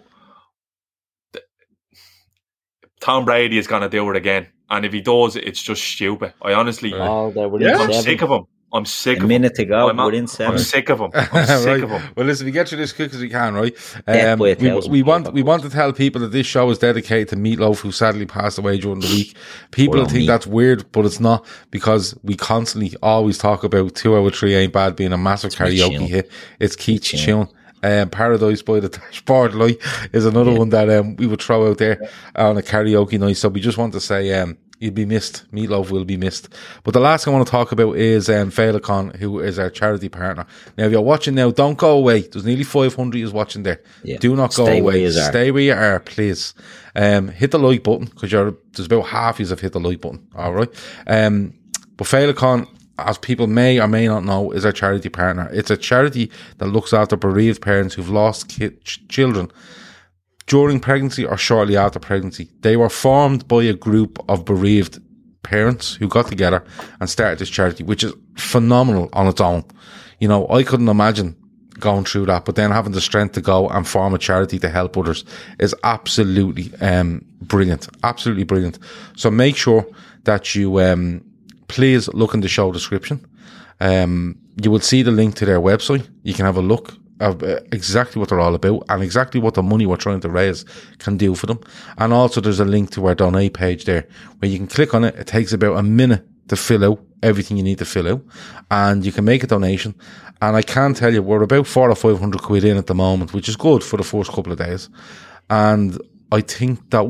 Tom Brady is going to do it again. And if he does, it's just stupid. I honestly, I'm sick of him. I'm sick of him. A minute to go, we're in 7. I'm sick of him. I'm sick of him. Well, listen, we get through this as quick as we can, right? We want to tell people that this show is dedicated to Meatloaf, who sadly passed away during the week. People think that's weird, but it's not, because we constantly always talk about 2 Out of 3 Ain't Bad being a massive karaoke hit. It's Keith's tune. Paradise by the Dashboard Light is another one that we would throw out there on a karaoke night. So we just want to say you'll be missed. Meatloaf will be missed. But the last thing I want to talk about is Féileacáin, who is our charity partner. Now, if you're watching now, don't go away. There's nearly 500 of us watching there. Yeah. Do not go away. Stay where you are, please. Hit the like button, because there's about half of you have hit the like button. All right. But Féileacáin, as people may or may not know, is our charity partner. It's a charity that looks after bereaved parents who've lost children during pregnancy or shortly after pregnancy. They were formed by a group of bereaved parents who got together and started this charity, which is phenomenal on its own. You know, I couldn't imagine going through that, but then having the strength to go and form a charity to help others is absolutely brilliant. Absolutely brilliant. So make sure that you please look in the show description. You will see the link to their website. You can have a look of exactly what they're all about and exactly what the money we're trying to raise can do for them. And also there's a link to our donate page there where you can click on it. It takes about a minute to fill out everything you need to fill out, and you can make a donation. And I can tell you, we're about 400 or 500 quid in at the moment, which is good for the first couple of days. And I think that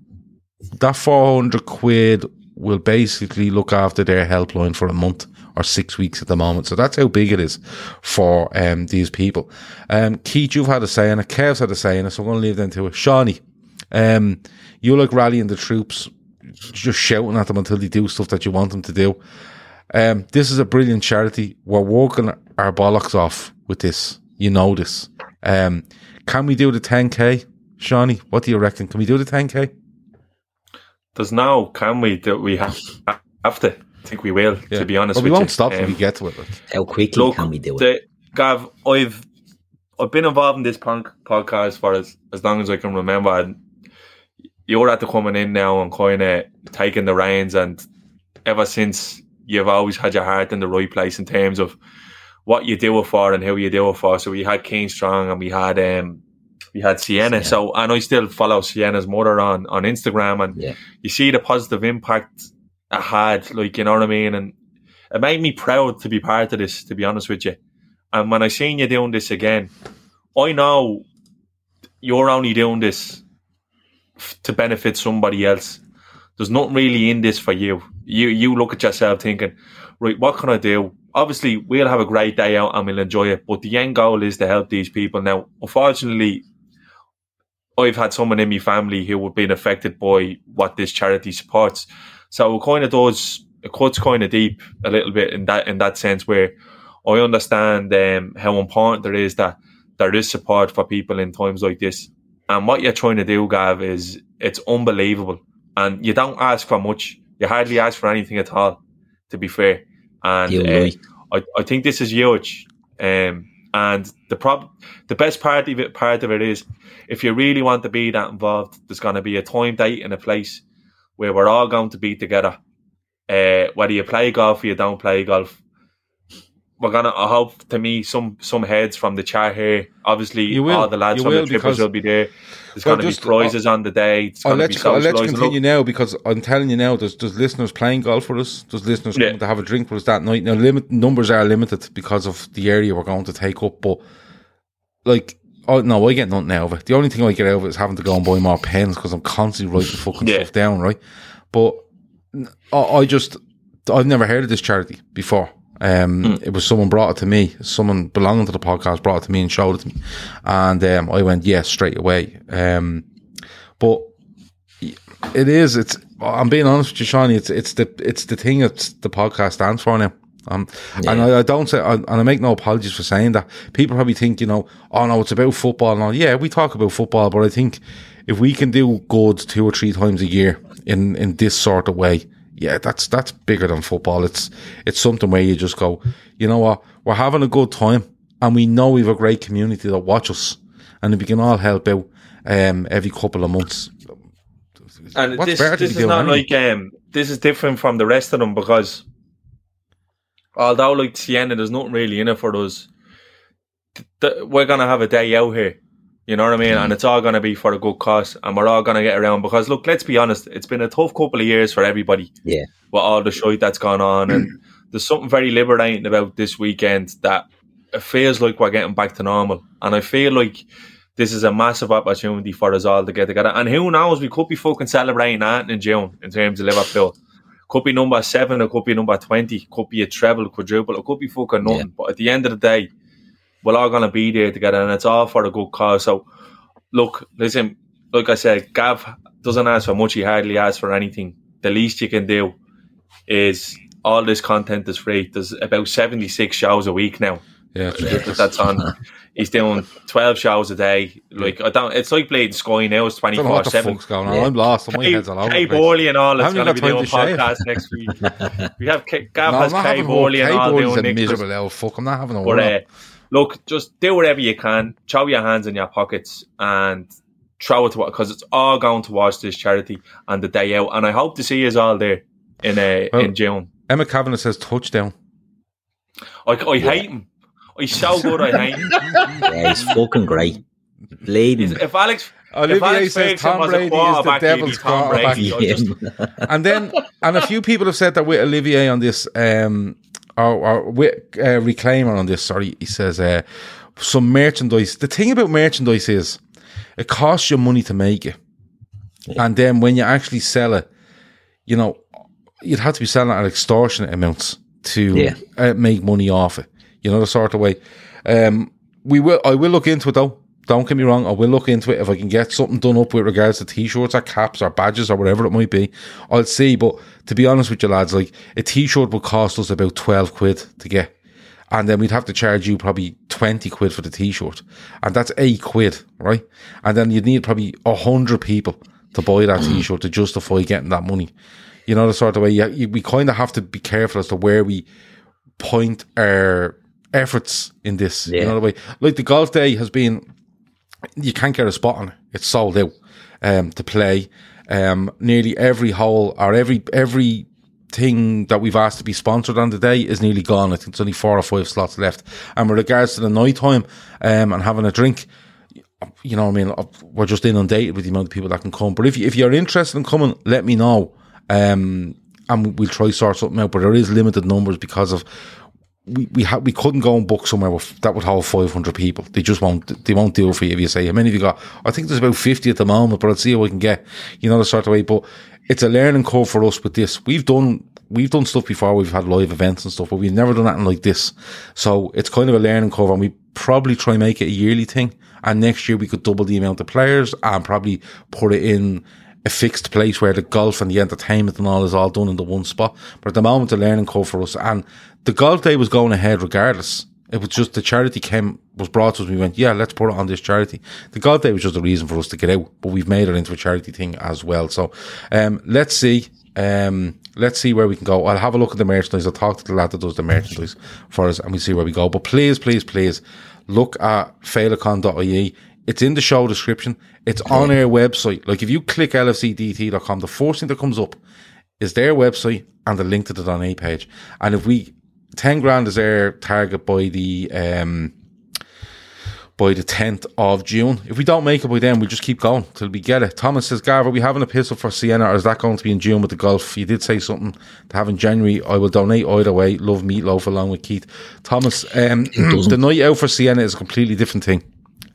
400 quid will basically look after their helpline for a month or 6 weeks at the moment. So that's how big it is for these people. Keith, you've had a say in it. Kev's had a say in it, so I'm going to leave them to it. Shawnee, you like rallying the troops, just shouting at them until they do stuff that you want them to do. This is a brilliant charity. We're working our bollocks off with this. You know this. Can we do the 10k? Shawnee, what do you reckon? Can we do the 10k? There's no can we that we have to. I think we will, to be honest with you. We won't stop till we get to it. How quickly can we do it? Gav, I've been involved in this podcast for as long as I can remember, and you're at the coming in now and kind of taking the reins, and ever since you've always had your heart in the right place in terms of what you do it for and who you do it for. So we had Keen Strong and we had Sienna. So, and I still follow Sienna's mother on Instagram, and you see the positive impact it had, like, you know what I mean? And it made me proud to be part of this, to be honest with you. And when I seen you doing this again, I know you're only doing this to benefit somebody else. There's nothing really in this for you. You look at yourself thinking, right, what can I do? Obviously, we'll have a great day out and we'll enjoy it, but the end goal is to help these people. Now, unfortunately, I've had someone in my family who have been affected by what this charity supports. So it cuts kind of deep a little bit in that sense, where I understand how important there is that there is support for people in times like this. And what you're trying to do, Gav, it's unbelievable. And you don't ask for much. You hardly ask for anything at all, to be fair. And I think this is huge. And the best part of it is, if you really want to be that involved, there's going to be a time, date, and a place where we're all going to be together. Whether you play golf or you don't play golf, we're gonna. I hope to meet some heads from the chat here. Obviously, all the lads from the Trippers will be there. There's going to be prizes on the day. It's I'll let you continue now, because I'm telling you now, there's listeners playing golf with us. There's listeners coming to have a drink with us that night. Now, numbers are limited because of the area we're going to take up, but I get nothing out of it. The only thing I get out of it is having to go and buy more pens, because I'm constantly writing fucking stuff down, right? But I've never heard of this charity before. It was someone brought it to me. Someone belonging to the podcast brought it to me and showed it to me, and I went straight away. But I'm being honest with you, Shawnee. It's the thing that the podcast stands for now. And I don't say, and I make no apologies for saying that. People probably think, oh no, it's about football and all. Yeah, we talk about football, but I think if we can do good 2 or 3 times a year in this sort of way, yeah, that's bigger than football. It's something where you just go, you know what, we're having a good time, and we know we have a great community that watch us, and if we can all help out every couple of months. And this is not like this is different from the rest of them, because although like Sienna, there's nothing really in it for us. We're gonna have a day out here. You know what I mean? And it's all going to be for a good cause, and we're all going to get around, because look, let's be honest, it's been a tough couple of years for everybody. Yeah. With all the shite that's gone on, and there's something very liberating about this weekend, that it feels like we're getting back to normal. And I feel like this is a massive opportunity for us all to get together. And who knows, we could be fucking celebrating that in June in terms of Liverpool. Could be number 7, it could be number 20, could be a treble, quadruple, it could be fucking nothing. Yeah. But at the end of the day, we're all going to be there together, and it's all for a good cause. So, look, listen, like I said, Gav doesn't ask for much. He hardly asks for anything. The least you can do is, all this content is free. There's about 76 shows a week now. Yeah, that's on. He's doing 12 shows a day. Like, it's like Blade Sky now. It's 24/7. What the fuck's going on? I'm lost. My head's all over. Kay Borley and all. It's going to be doing podcasts next week. We have Gav has Kay Borley and all doing. Kay Borley's a miserable old fuck. I'm not having a word. Look, just do whatever you can. Throw your hands in your pockets and throw it, because it's all going towards this charity and the day out. And I hope to see us all there in June. Emma Kavanagh says touchdown. I hate him. He's so good. I hate him. Yeah, he's fucking great. Lady. If Alex Olivier says Tom Brady is the devil's quarterback. And a few people have said that with Olivier on this. Or with Reclaimer on this, sorry, he says some merchandise. The thing about merchandise is it costs you money to make it, and then when you actually sell it, you'd have to be selling it at extortionate amounts to make money off it. The sort of way. I will look into it though. Don't get me wrong, I will look into it. If I can get something done up with regards to t-shirts or caps or badges or whatever it might be, I'll see. But to be honest with you lads, like, a t-shirt would cost us about 12 quid to get, and then we'd have to charge you probably 20 quid for the t-shirt, and that's 8 quid, right? And then you'd need probably 100 people to buy that t-shirt to justify getting that money. The sort of way we kind of have to be careful as to where we point our efforts in this. The way, like, the golf day has been, you can't get a spot on it. It's sold out to play. Nearly every hole or every thing that we've asked to be sponsored on the day is nearly gone. I think there's only 4 or 5 slots left. And with regards to the night time and having a drink, we're just inundated with the amount of people that can come. But if you're interested in coming, let me know, and we'll try to sort something out. But there is limited numbers because of we couldn't go and book somewhere that would hold 500 people. They just won't do it for you if you say, how many have you got? I think there's about 50 at the moment, but I'll see what I can get, the sort of way. But it's a learning curve for us with this. We've done stuff before, we've had live events and stuff, but we've never done anything like this. So it's kind of a learning curve, and we probably try and make it a yearly thing. And next year we could double the amount of players and probably put it in a fixed place where the golf and the entertainment and all is all done in the one spot. But at the moment, the learning curve for us, and the golf day was going ahead regardless. It was just the charity was brought to us. We went, yeah, let's put it on this charity. The golf day was just a reason for us to get out, but we've made it into a charity thing as well. So, let's see. Let's see where we can go. I'll have a look at the merchandise. I'll talk to the lad that does the merchandise for us, and we'll see where we go. But please, please, please look at failacon.ie. It's in the show description. It's on our website. Like if you click lfcdt.com, the first thing that comes up is their website and the link to the Donate page. And if 10 grand is our target by the 10th of June. If we don't make it by then, we'll just keep going till we get it. Thomas says, Gav, are we having a pistol for Sienna, or is that going to be in June with the golf? You did say something to have in January. I will donate either way. Love Meatloaf along with Keith. Thomas, the night out for Sienna is a completely different thing.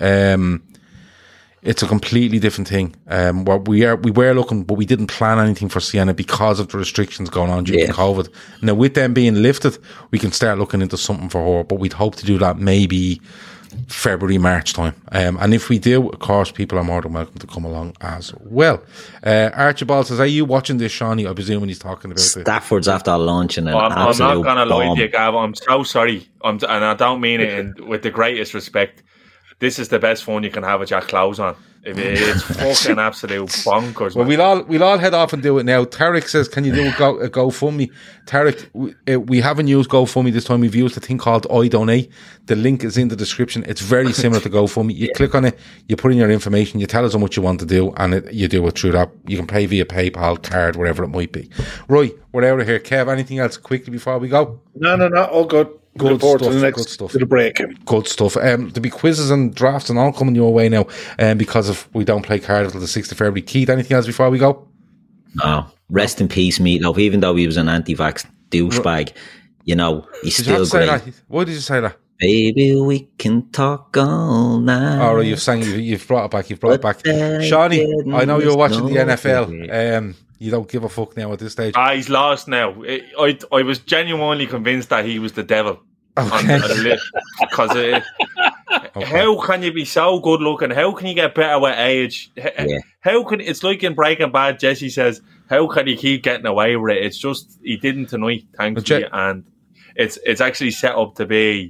It's a completely different thing. We were looking, but we didn't plan anything for Sienna because of the restrictions going on due to COVID. Now, with them being lifted, we can start looking into something for her, but we'd hope to do that maybe February, March time. And if we do, of course, people are more than welcome to come along as well. Archibald says, are you watching this, Shawnee? I presume when he's talking about Stafford's after launching I'm not going to lie to you, Gav. I'm so sorry. And I don't mean it with the greatest respect. This is the best phone you can have with your clothes on. It's fucking absolute bonkers. Well, we'll all head off and do it now. Tarek says, can you do a GoFundMe? Tarek, we haven't used GoFundMe this time. We've used a thing called iDonate. The link is in the description. It's very similar to GoFundMe. You click on it, you put in your information, you tell us how much you want to do, and you do it through that. You can pay via PayPal, card, whatever it might be. Right, we're out of here. Kev, anything else quickly before we go? No, all good. Good stuff. To the break. Good stuff. There'll be quizzes and drafts and all coming your way now, because if we don't play Cardiff until the 6th of February. Keith, anything else before we go? No. Rest in peace, Meatloaf. Even though he was an anti-vax douchebag, he's still great. That? Why did you say that? Baby, we can talk all night. Oh, right, you've brought it back. Shawnee, I know you're watching the NFL. You don't give a fuck now at this stage. He's lost now. I was genuinely convinced that he was the devil. Okay. Because how can you be so good looking? How can you get better with age? How can it's like in Breaking Bad? Jesse says, "How can you keep getting away with it?" It's just he didn't tonight, thankfully, and it's actually set up to be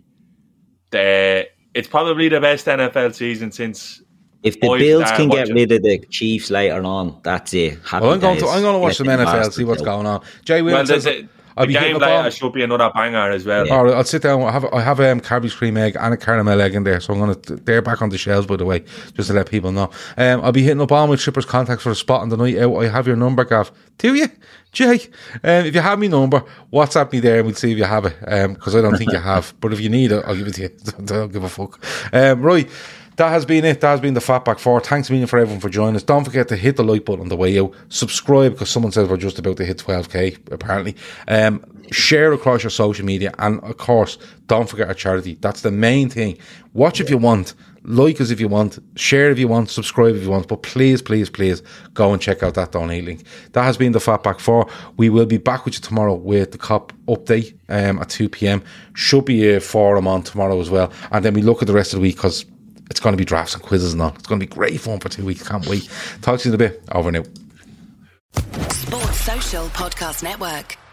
it's probably the best NFL season since. If the Bills can get rid of the Chiefs later on, that's it. I'm going to watch some NFL, see what's going on. Jay Williams says, the game later should be another banger as well. All right, I'll sit down. I have Cadbury's cream egg and a caramel egg in there, so they're back on the shelves, by the way, just to let people know. I'll be hitting up all my Trippers contacts for a spot on the night out. I have your number, Gav. Do you, Jay? If you have my number, WhatsApp me there and we'll see if you have it. Because I don't think you have, but if you need it, I'll give it to you. I don't give a fuck. Right. That has been it. That has been the Fatback 4. Thanks a million for everyone for joining us. Don't forget to hit the like button on the way out. Subscribe, because someone says we're just about to hit 12k, apparently. Share across your social media. And, of course, don't forget our charity. That's the main thing. Watch if you want. Like us if you want. Share if you want. Subscribe if you want. But please, please, please go and check out that donate link. That has been the Fatback 4. We will be back with you tomorrow with the COP update at 2 p.m. Should be a forum on tomorrow as well. And then we look at the rest of the week, because it's going to be drafts and quizzes and all. It's going to be great fun for 2 weeks. Can't wait. Talk to you in a bit. Over now. Sports Social Podcast Network.